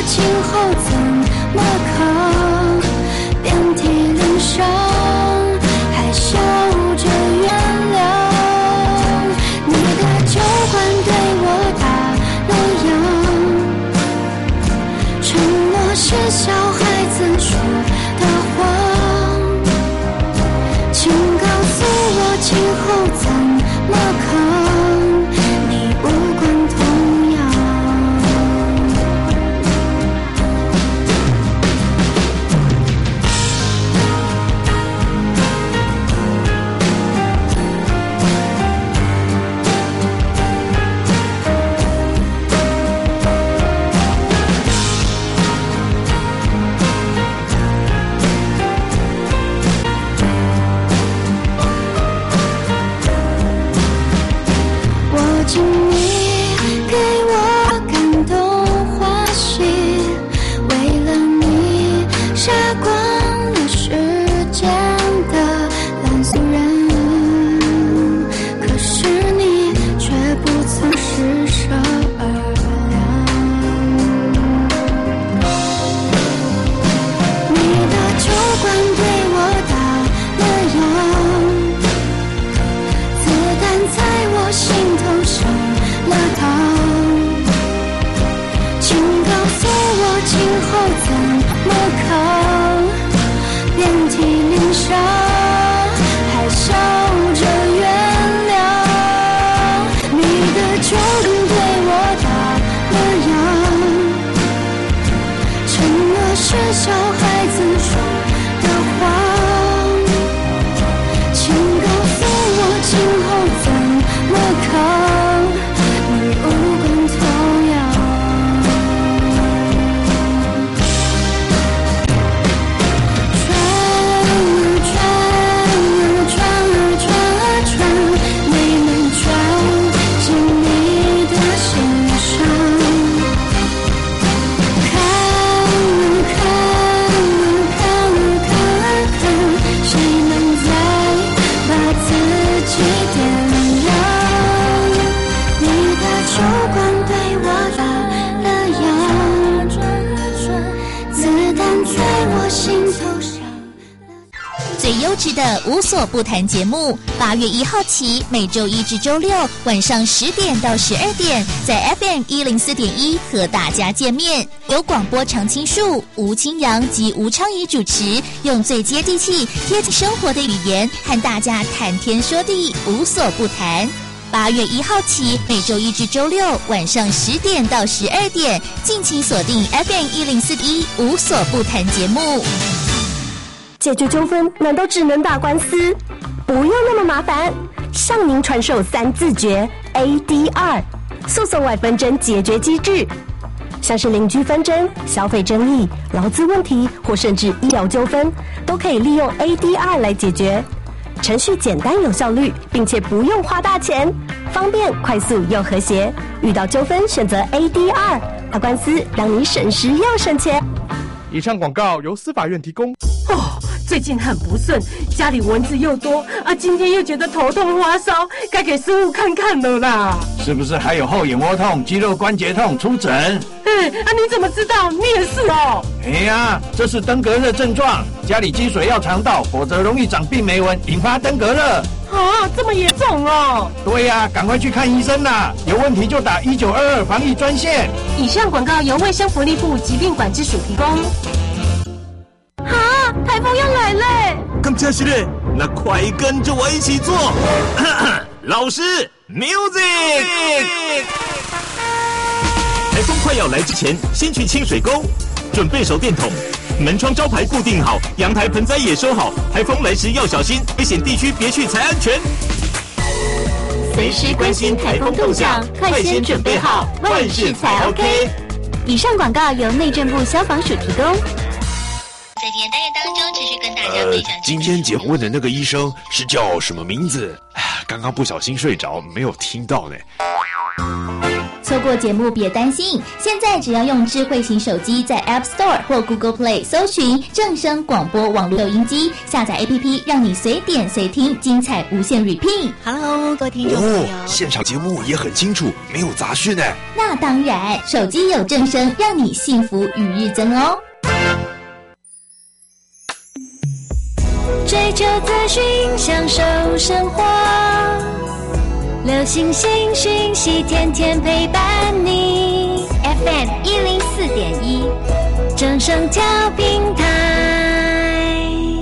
今后怎么扛？你无关痛痒。 最优质的无所不谈节目，八月一号起，每周一至周六晚上十点到十二点，在 F M 一零四点一和大家见面。由广播常青树、吴清扬及吴昌仪主持，用最接地气、贴近生活的语言，和大家谈天说地，无所不谈。八月一号起，每周一至周六晚上十点到十二点，敬请锁定 F M 一零四点一无所不谈节目。 解决纠纷难道只能打官司？不用那么麻烦，向您传授三字诀 A D R 诉讼外纷争解决机制，像是邻居纷争、消费争议、劳资问题或甚至医疗纠纷，都可以利用 A D R 来解决。程序简单有效率，并且不用花大钱，方便快速又和谐。遇到纠纷选择 A D R， 打官司让你省时又省钱。 以上广告由司法院提供。 哦，最近很不顺，家里蚊子又多啊，今天又觉得头痛发烧，该给师傅看看了啦。 是不是还有后眼窝痛、肌肉关节痛？出诊。 哎，啊，你怎么知道？你也是哦。 哎呀，这是登革热症状，家里积水要肠道，否则容易长病媒蚊，引发登革热。 啊，这么严重哦！ 对呀、啊，赶快去看医生啦！有问题就打一九二二防疫专线。 以上广告由卫生福利部疾病管制署提供。 啊，台风要来嘞！ 咁真是嘞，那快跟着我一起做。老师 ，music。台风快要来之前，先去清水沟，准备手电筒。门窗招牌固定好，阳台盆栽也收好。台风来时要小心，危险地区别去才安全。 随时关心台风动向，快先准备好，万事才 OK。以上广告由内政部消防署提供。 在今天单元当中，持续跟大家分享。 呃，今天姐问的那个医生是叫什么名字？刚刚不小心睡着，没有听到呢。 错过节目别担心，现在只要用智慧型手机在 App Store 或 Google Play 搜寻正声广播网络录音机，下载 A P P， 让你随点随听，精彩无限 repeat。Hello， 各位听众朋友， 哦，现场节目也很清楚，没有杂讯呢。 那当然，手机有正声，让你幸福与日增哦。 追求资讯，享受生活。流行新讯息，天天陪伴你。 F M 一零四点一， 正声调频台。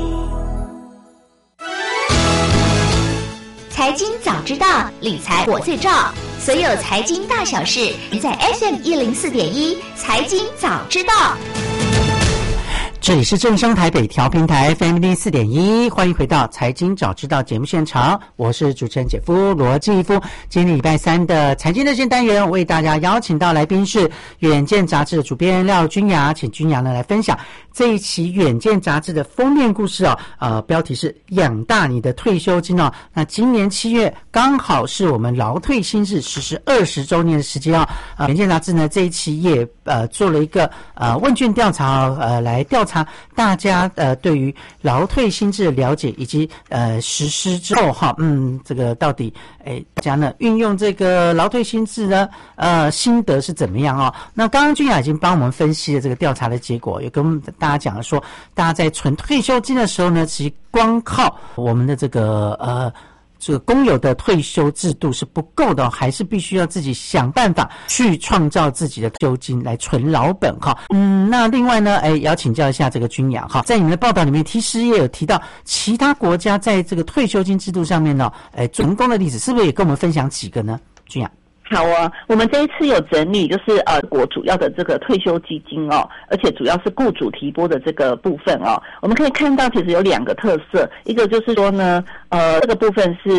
财经早知道，理财我最照。所有财经大小事，在 F M 一零四点一，财经早知道。 这里是正声台北调频台 F M 一零四点一，欢迎回到财经早知道节目现场，我是主持人姐夫罗继夫。今天礼拜三的财经热线单元，为大家邀请到来宾是远见杂志的主编廖君雅，请君雅呢来分享这一期远见杂志的封面故事哦，呃，标题是养大你的退休金哦。那今年七月刚好是我们劳退新制实施二十周年的时间哦。呃，远见杂志呢这一期也呃做了一个呃问卷调查哦，呃来调查大家呃对于劳退新制的了解，以及呃实施之后哈，嗯，这个到底诶大家呢运用这个劳退新制呢呃心得是怎么样哦？那刚刚君雅已经帮我们分析了这个调查的结果，也跟大家讲了说，大家在存退休金的时候呢，其实光靠我们的这个呃。这个公有的退休制度是不够的，还是必须要自己想办法去创造自己的退休金来存老本哈。嗯，那另外呢，哎，也要请教一下这个君雅哈，在你们的报道里面，其实也有提到其他国家在这个退休金制度上面呢，哎，成功的例子，是不是也跟我们分享几个呢？君雅。 好啊，我们这一次有整理，就是呃国主要的这个退休基金哦，而且主要是雇主提拨的这个部分哦，我们可以看到其实有两个特色，一个就是说呢，呃这个部分是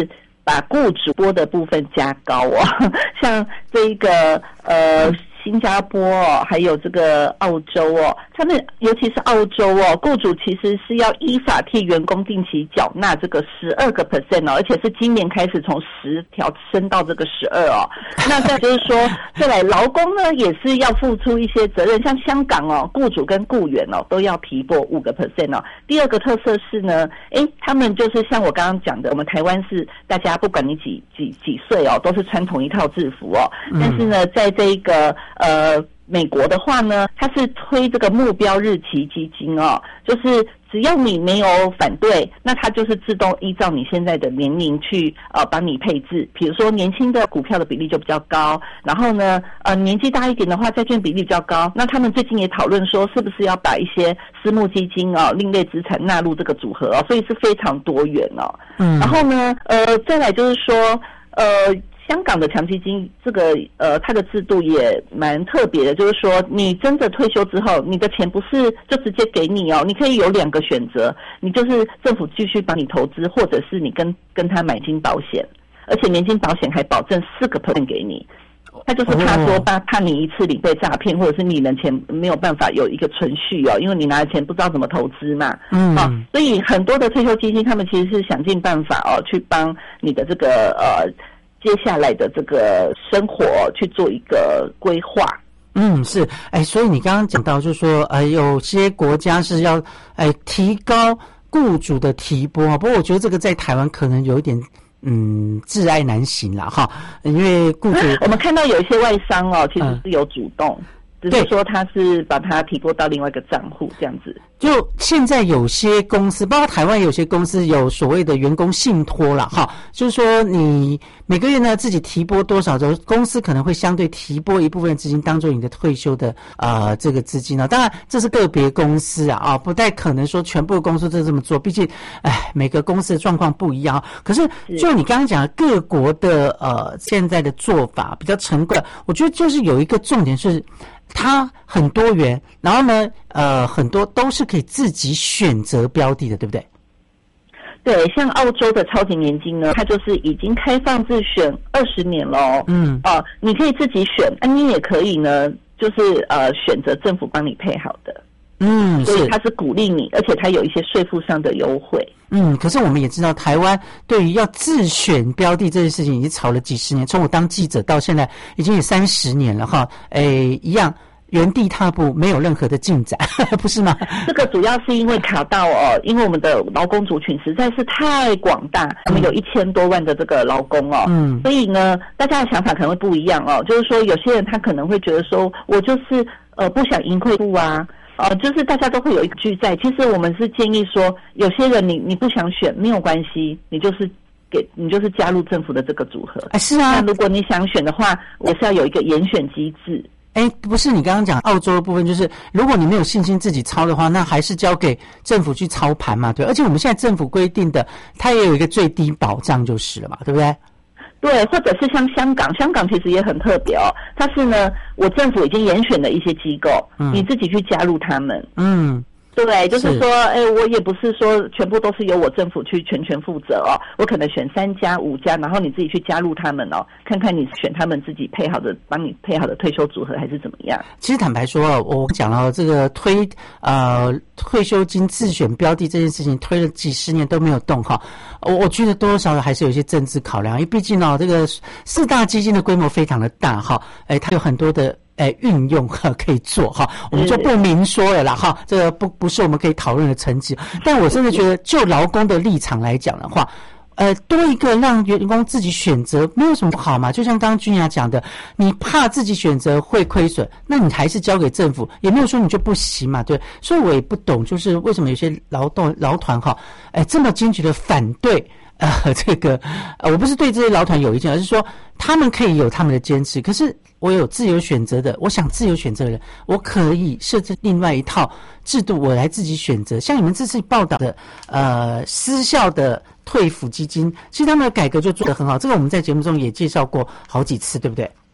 把雇主拨的部分加高哦，像这一个呃。新加坡哦，还有这个澳洲哦，他们尤其是澳洲哦，雇主其实是要依法替员工定期缴纳这个十二个 percent 哦，而且是今年开始从十条升到这个十二哦。那再就是说，再来劳工呢也是要付出一些责任，像香港哦，雇主跟雇员哦都要提拨五个 percent 哦。第二个特色是呢，诶，他们就是像我刚刚讲的，我们台湾是大家不管你几几几岁哦，都是穿同一套制服哦，但是呢，在这一个呃，美国的话呢，它是推这个目标日期基金哦，就是只要你没有反对，那它就是自动依照你现在的年龄去呃帮你配置。比如说年轻的股票的比例就比较高，然后呢呃年纪大一点的话，债券比例比较高。那他们最近也讨论说，是不是要把一些私募基金哦、另类资产纳入这个组合哦，所以是非常多元哦。嗯，然后呢呃再来就是说呃。香港的强基金这个呃，它的制度也蛮特别的，就是说你真的退休之后，你的钱不是就直接给你哦，你可以有两个选择，你就是政府继续帮你投资，或者是你跟跟他买金保险，而且年金保险还保证四个 percent 给你。他就是怕说怕怕你一次领被诈骗，或者是你的钱没有办法有一个存续哦，因为你拿的钱不知道怎么投资嘛。嗯，啊，所以很多的退休基金，他们其实是想尽办法哦，去帮你的这个呃。接下来的这个生活去做一个规划。 嗯，是，哎，所以你刚刚讲到，就是说，呃，有些国家是要，哎，提高雇主的提拨，不过我觉得这个在台湾可能有一点，嗯，窒碍难行啦，哈，因为雇主， 我们看到有一些外商哦，其实是有主动。嗯，只是说他是把它提拨到另外一个账户这样子。 就现在有些公司，包括台湾有些公司有所谓的员工信托啦，哈，就是说你每个月呢自己提拨多少，公司可能会相对提拨一部分资金当做你的退休的呃这个资金呢。当然这是个别公司啊，啊不太可能说全部的公司都这么做，毕竟哎每个公司的状况不一样。可是就你刚刚讲的各国的呃现在的做法比较成功，我觉得就是有一个重点是。它很多元，然后呢，呃，很多都是可以自己选择标的的，对不对？ 对，像澳洲的超级年金呢，它就是已经开放自选二十年了。嗯，哦、呃，你可以自己选，啊，你也可以呢，就是呃选择政府帮你配好的。嗯，所以它是鼓励你，而且它有一些税负上的优惠。 嗯，可是我们也知道，台湾对于要自选标的这件事情已经吵了几十年，从我当记者到现在已经有三十年了哈，诶，一样原地踏步，没有任何的进展，不是吗？ 这个主要是因为卡到哦，因为我们的劳工族群实在是太广大，我们有一千多万的这个劳工哦，嗯，所以呢，大家的想法可能会不一样哦，就是说有些人他可能会觉得说，我就是呃不想赢会部啊。呃，就是大家都会有一个拒在。其实我们是建议说，有些人你你不想选没有关系，你就是给你就是加入政府的这个组合。 哎，是啊。 那如果你想选的话，我是要有一个严选机制。 哎，不是你刚刚讲澳洲的部分，就是如果你没有信心自己操的话，那还是交给政府去操盘嘛，对。而且我们现在政府规定的，它也有一个最低保障就是了嘛，对不对？ 对，或者是像香港，香港其实也很特别哦。它是呢，我政府已经严选了一些机构，嗯、你自己去加入他们。嗯。对，就是说，哎，我也不是说全部都是由我政府去全权负责哦，我可能选三家、五家，然后你自己去加入他们哦，看看你选他们自己配好的，帮你配好的退休组合还是怎么样。 其实坦白说，我讲到这个推呃退休金自选标的这件事情，推了几十年都没有动哈，我我觉得多多少少还是有一些政治考量，因为毕竟哦，这个四大基金的规模非常的大哈，哎，它有很多的。哎，运用哈可以做哈，我们就不明说了啦哈，这个不不是我们可以讨论的层级。但我真的觉得，就劳工的立场来讲的话，呃，多一个让员工自己选择，没有什么不好嘛。就像刚刚君雅讲的，你怕自己选择会亏损，那你还是交给政府，也没有说你就不行嘛，对。所以我也不懂，就是为什么有些劳动劳团哈，哎，这么坚决的反对。呃，这个呃，我不是对这些劳团有意见，而是说他们可以有他们的坚持。可是我有自由选择的，我想自由选择的人，我可以设置另外一套制度，我来自己选择。像你们这次报道的，呃，私校的退抚基金，其实他们的改革就做得很好。这个我们在节目中也介绍过好几次，对不对？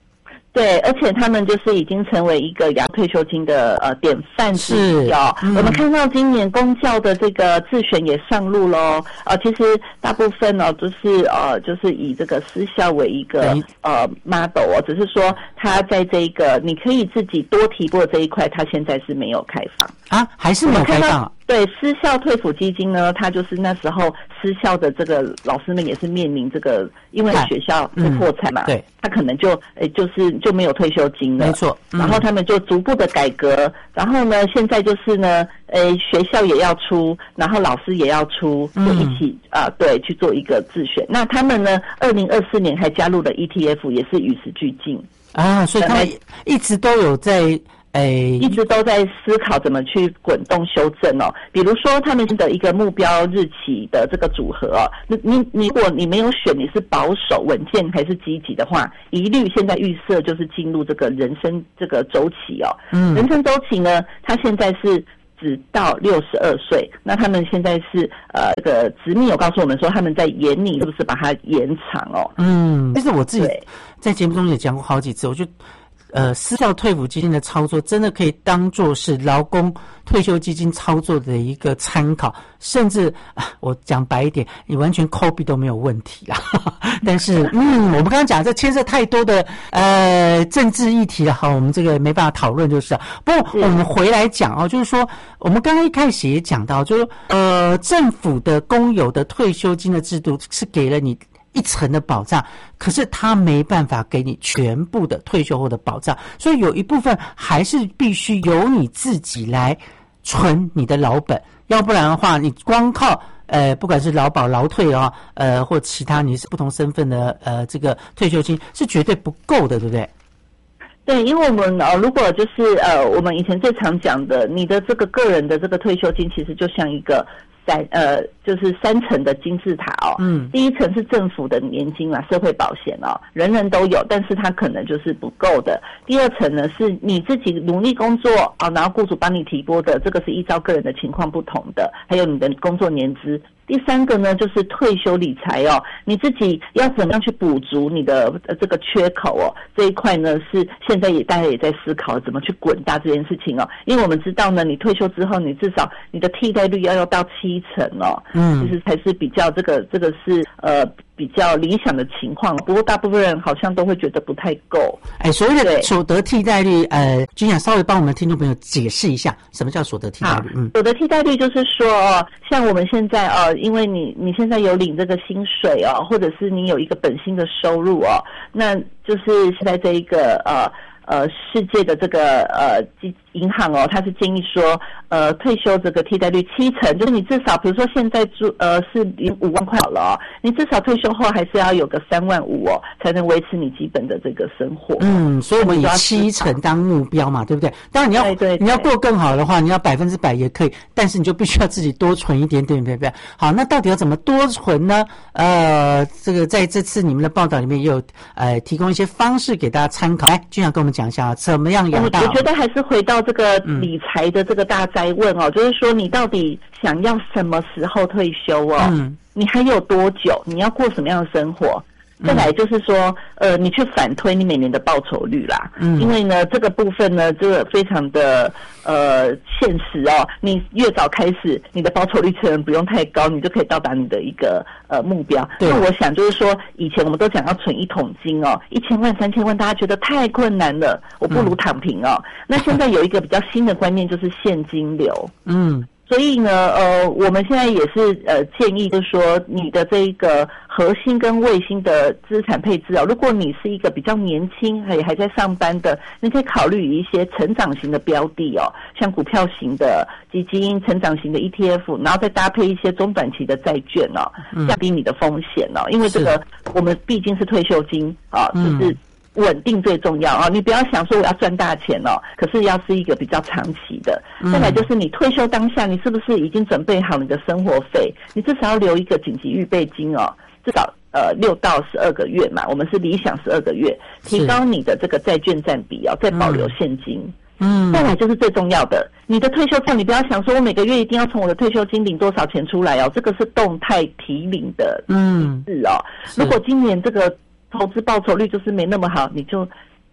对，而且他们就是已经成为一个养退休金的呃典范之一哦。 嗯、 我们看到今年公教的这个自选也上路喽。呃，其实大部分哦都是呃就是以这个私校为一个呃 model 哦，只是说他在这个你可以自己多提拨这一块，他现在是没有开放啊，还是没有开放、啊。 对，私校退抚基金呢，它就是那时候私校的这个老师们也是面临这个，因为学校是破产嘛， 嗯、对， 他可能就诶就是就没有退休金了， 没错。 嗯、然后他们就逐步的改革，然后呢，现在就是呢，诶学校也要出，然后老师也要出，就一起啊、嗯呃、对去做一个自选。那他们呢，二零二四年还加入了 E T F， 也是与时俱进啊，所以他们一直都有在。哎， 一直都在思考怎么去滚动修正哦。比如说他们的一个目标日期的这个组合哦，你你你如果你没有选你是保守稳健还是积极的话，一律现在预设就是进入这个人生这个周期哦。嗯，人生周期呢，它现在是只到六十二岁，那他们现在是呃这个执秘有告诉我们说他们在研拟是不是把它延长哦。 嗯，但是我自己在节目中也讲过好几次，我就。呃，私校退抚基金的操作真的可以当作是劳工退休基金操作的一个参考，甚至、啊、我讲白一点，你完全 copy 都没有问题啦。但是，嗯，我们刚刚讲这牵涉太多的呃政治议题了，好，我们这个没办法讨论就是了。不过我们回来讲哦，就是说我们刚刚一开始也讲到，就是呃政府的公有的退休金的制度是给了你一层的保障，可是他没办法给你全部的退休后的保障，所以有一部分还是必须由你自己来存你的老本，要不然的话，你光靠呃不管是劳保、劳退啊，呃或其他你是不同身份的呃这个退休金是绝对不够的，对不对？ 对，因为我们呃，如果就是呃，我们以前最常讲的，你的这个个人的这个退休金，其实就像一个三呃，就是三层的金字塔哦。嗯，第一层是政府的年金啦，社会保险哦，人人都有，但是它可能就是不够的。第二层呢，是你自己努力工作啊、哦，然后雇主帮你提拨的，这个是依照个人的情况不同的，还有你的工作年资。第三个呢，就是退休理财哦，你自己要怎么样去补足你的这个缺口哦？这一块呢，是现在也大家也在思考怎么去滚大这件事情哦。因为我们知道呢，你退休之后，你至少你的替代率要要到七成哦，嗯，其实才是比较这个这个是呃比较理想的情况。不过大部分人好像都会觉得不太够。 哎，所谓的所得替代率，呃，君想稍微帮我们听众朋友解释一下，什么叫所得替代率？嗯， 所得替代率就是说哦，像我们现在哦。因为你你现在有领这个薪水哦，或者是你有一个本薪的收入哦，那就是现在这一个呃呃世界的这个呃银行哦，它是建议说呃退休这个替代率七成，就是你至少比如说现在住呃是领五万块好了哦，你至少退休后还是要有个三万五哦，才能维持你基本的这个生活。 嗯，所以我们以七成当目标嘛，对不对？当然你要对对对你要过更好的话，你要百分之百也可以，但是你就必须要自己多存一点点，对不对？好，那到底要怎么多存呢？呃，这个在这次你们的报道里面也有呃提供一些方式给大家参考。来，君想跟我们讲一下怎么样养大。 我觉得还是回到这个理财的这个大哉问哦，嗯、就是说你到底想要什么时候退休哦？嗯，你还有多久？你要过什么样的生活？再来就是说，呃，你去反推你每年的报酬率啦，嗯，因为呢，这个部分呢，这个非常的呃现实哦。你越早开始，你的报酬率可能不用太高，你就可以到达你的一个呃目标。那我想就是说，以前我们都讲要存一桶金哦，一千万、三千万，大家觉得太困难了，我不如躺平哦。嗯、那现在有一个比较新的观念，就是现金流，嗯。所以呢，呃，我们现在也是呃建议，就是说你的这一个核心跟卫星的资产配置啊，如果你是一个比较年轻还还在上班的，你可以考虑一些成长型的标的哦，像股票型的基金、成长型的 E T F， 然后再搭配一些中短期的债券哦，降低你的风险哦，因为这个我们毕竟是退休金啊，就是。稳定最重要啊！你不要想说我要赚大钱哦，可是要是一个比较长期的。再来就是你退休当下，你是不是已经准备好你的生活费？你至少要留一个紧急预备金哦，至少呃六到十二个月嘛。我们是理想十二个月，提高你的这个债券占比哦，再保留现金。嗯，再来就是最重要的，你的退休金，你不要想说我每个月一定要从我的退休金领多少钱出来哦，这个是动态提领的机制哦。如果今年这个投资报酬率就是没那么好，你就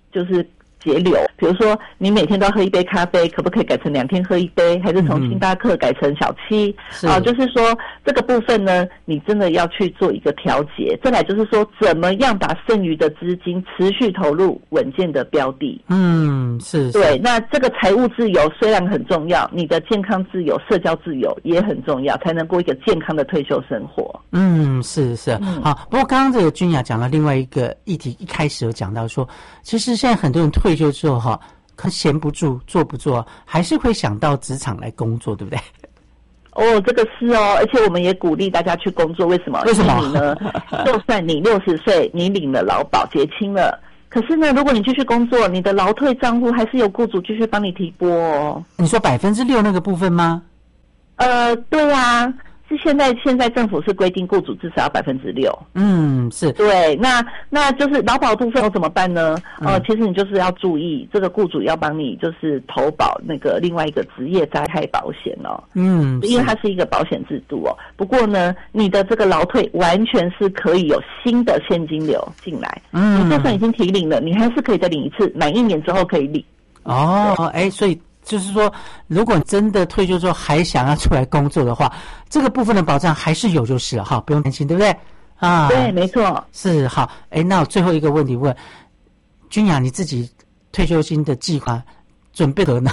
就是节流，比如说你每天都要喝一杯咖啡，可不可以改成两天喝一杯，还是从星巴克改成小七？啊、呃，就是说这个部分呢，你真的要去做一个调节。再来就是说，怎么样把剩余的资金持续投入稳健的标的？ 嗯，是, 是。 对，那这个财务自由虽然很重要，你的健康自由、社交自由也很重要，才能过一个健康的退休生活。 嗯，是是。嗯、好，不过刚刚这个君雅讲了另外一个议题，一开始有讲到说，其实现在很多人退休之后哈，可闲不住，坐不住，还是会想到职场来工作，对不对？ 哦，这个是哦，而且我们也鼓励大家去工作。为什么？ 为什么？ 因为你呢，就算你六十岁，你领了劳保结清了，可是呢，如果你继续工作，你的劳退账户还是由雇主继续帮你提拨哦。 你说百分之六那个部分吗？ 呃，对啊。是现在，现在政府是规定雇主至少要百分之六。 嗯，是对。那那就是劳保部分怎么办呢？ 嗯、 呃，其实你就是要注意，这个雇主要帮你就是投保那个另外一个职业灾害保险哦。 嗯， 因为它是一个保险制度哦。不过呢，你的这个劳退完全是可以有新的现金流进来。嗯，你就算已经提领了，你还是可以再领一次，满一年之后可以领。 哦，哎，所以。就是说，如果真的退休之后还想要出来工作的话，这个部分的保障还是有就是了哈，不用担心，对不对？啊， 对，没错， 是好。哎，那我最后一个问题问君雅，你自己退休金的计划准备了呢？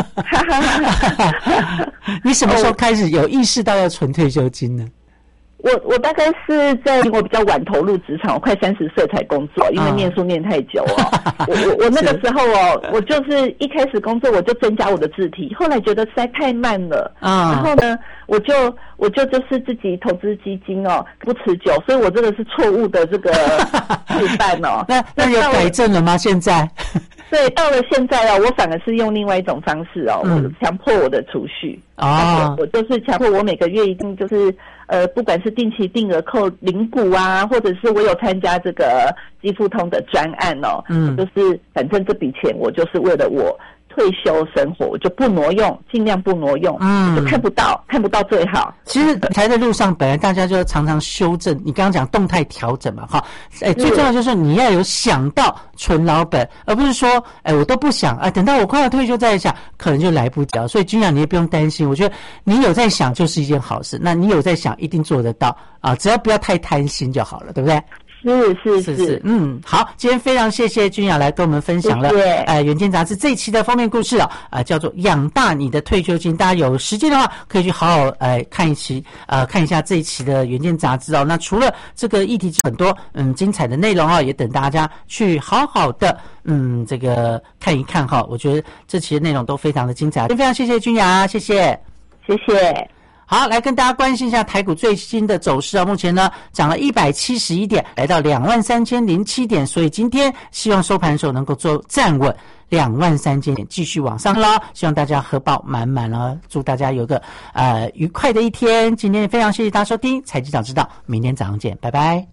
你什么时候开始有意识到要存退休金呢？ 我我大概是在我比较晚投入职场，我快三十岁才工作，因为念书念太久哦。我我我那个时候哦，我就是一开始工作我就增加我的字体，后来觉得实在太慢了，啊，然后呢，我就我就就是自己投资基金哦，不持久，所以我这个是错误的这个示范哦。 那那有改正了吗？现在？ 对，到了现在哦，我反而是用另外一种方式哦，嗯、我强迫我的储蓄哦， 我就是强迫我每个月一定就是呃，不管是定期定额扣零股啊，或者是我有参加这个基富通的专案哦，嗯，就是反正这笔钱我就是为了我退休生活，我就不挪用，尽量不挪用，嗯，就看不到，看不到最好。 其实才的路上，本来大家就常常修正，你刚刚讲动态调整嘛，哈，哎，最重要就是你要有想到存老本，而不是说，哎，我都不想，哎，等到我快要退休再想，可能就来不及了。所以君雅你也不用担心，我觉得你有在想就是一件好事，那你有在想一定做得到啊，只要不要太贪心就好了，对不对？ 是是 是, 是是，嗯，好，今天非常谢谢君雅来跟我们分享了， 谢谢呃，远见杂志这一期的封面故事啊，啊、呃，叫做养大你的退休金。大家有时间的话，可以去好好呃看一期，呃，看一下这一期的远见杂志哦。那除了这个议题，很多嗯精彩的内容啊，也等大家去好好的嗯这个看一看哈。我觉得这期的内容都非常的精彩，非常谢谢君雅，谢谢， 谢谢。 好，来跟大家关心一下台股最新的走势啊。目前呢涨了一百七十一点，来到两万三千零七点，所以今天希望收盘的时候能够做站稳两万三千点，继续往上啦。希望大家荷包满满了，祝大家有个呃愉快的一天。今天非常谢谢大家收听财经早知道，明天早上见，拜拜。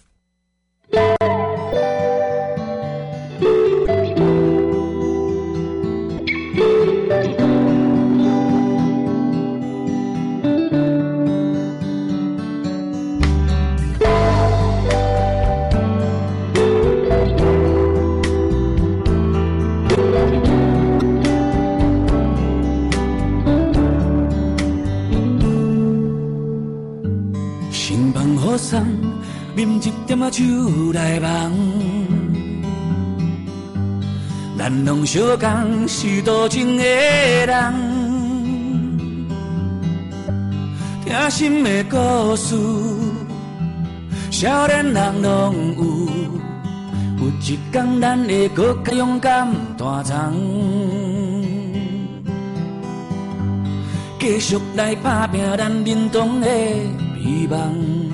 雨伞，啉一点仔酒来梦，咱拢相共是多情的人，听心的故事，少年人拢有，有一天咱会搁较勇敢大壮，继续来打拼咱认同的希望。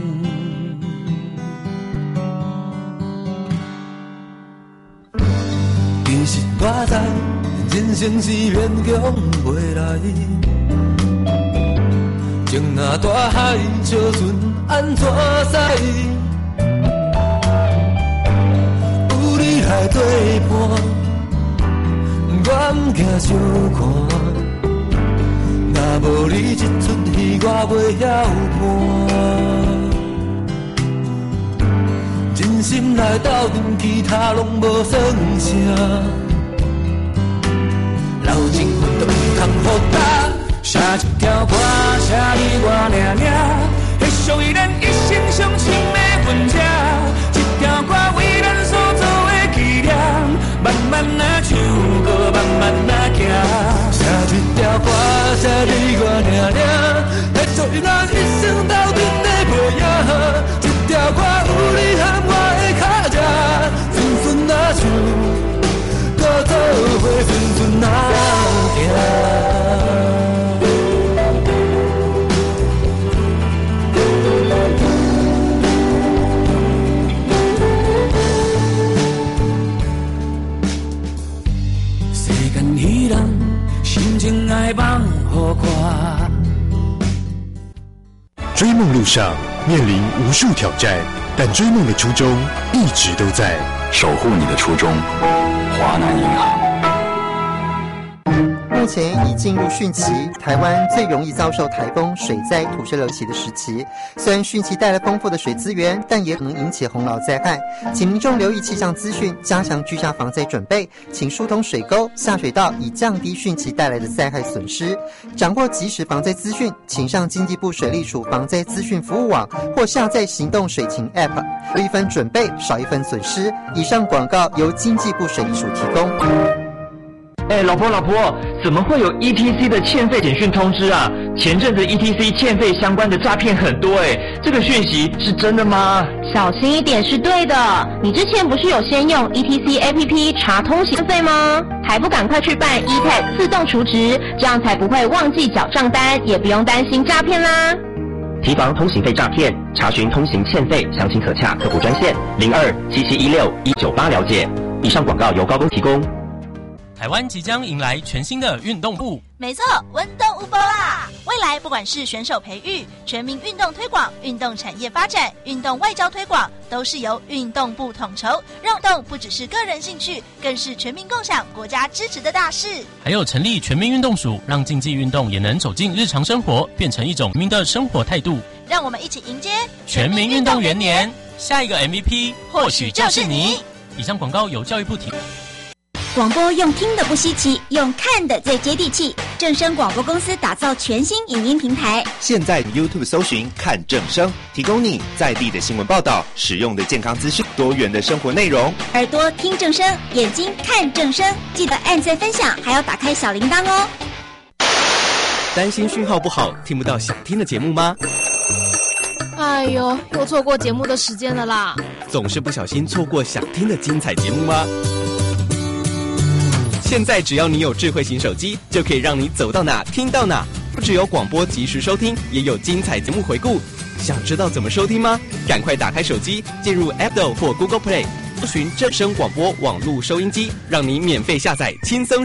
其实我知，人生是勉强袂来，情若大海烧船安怎驶？有你来对伴，我毋惊伤寒。若无你一出戏，我袂晓伴。 真心来斗阵，其他拢无算啥。老情分都唔通互打，写一条歌，写你我俩俩，迄属于咱一生相亲的份者。一条歌为咱所做的纪念，慢慢啊唱歌，慢慢啊行。写一条歌，写你我俩俩，迄属于咱一生斗阵的背影。一条歌有你和我的脚印，顺顺啊唱，搁做伙顺顺啊行。彼人心情爱放互看。 追梦路上面临无数挑战，但追梦的初衷一直都在。守护你的初衷，华南银行。 目前已进入汛期，台湾最容易遭受台风、水灾、土石流期的时期。虽然汛期带来丰富的水资源，但也可能引起洪涝灾害，请民众留意气象资讯，加强居家防灾准备，请疏通水沟、下水道，以降低汛期带来的灾害损失。掌握即时防灾资讯，请上经济部水利署防灾资讯服务网或下载行动水情 App， 多一分准备，少一分损失。以上广告由经济部水利署提供。 哎，老婆老婆，怎么会有 E T C 的欠费简讯通知啊？前阵子 E T C 欠费相关的诈骗很多哎，这个讯息是真的吗？ 小心一点是对的。你之前不是有先用 E T C A P P 查通行费吗？还不赶快去办 E T A G 自动储值，这样才不会忘记缴账单，也不用担心诈骗啦。 提防通行费诈骗，查询通行欠费，详情可洽客服专线零二七七一六一九八了解。以上广告由高工提供。 台湾即将迎来全新的运动部， 没错，温动无波啦！未来不管是选手培育、全民运动推广、运动产业发展、运动外交推广，都是由运动部统筹。让运动不只是个人兴趣，更是全民共享、国家支持的大事。 还有成立全民运动署，让竞技运动也能走进日常生活，变成一种民的生活态度。 让我们一起迎接全民运动元年，下一个 M V P 或许就是你。以上广告由教育部提供。 广播用听的不稀奇，用看的最接地气。正声广播公司打造全新影音平台， 现在 YouTube 搜寻看正声，提供你在地的新闻报道、实用的健康资讯、多元的生活内容。 耳朵听正声，眼睛看正声，记得按赞分享，还要打开小铃铛哦。 担心讯号不好，听不到想听的节目吗？ 哎呦，又错过节目的时间了啦！ 总是不小心错过想听的精彩节目吗？现在只要你有智慧型手机，就可以让你走到哪听到哪。不只有广播及时收听，也有精彩节目回顾。想知道怎么收听吗？赶快打开手机，进入 Apple 或 Google Play， 搜寻正声广播网络收音机，让你免费下载轻松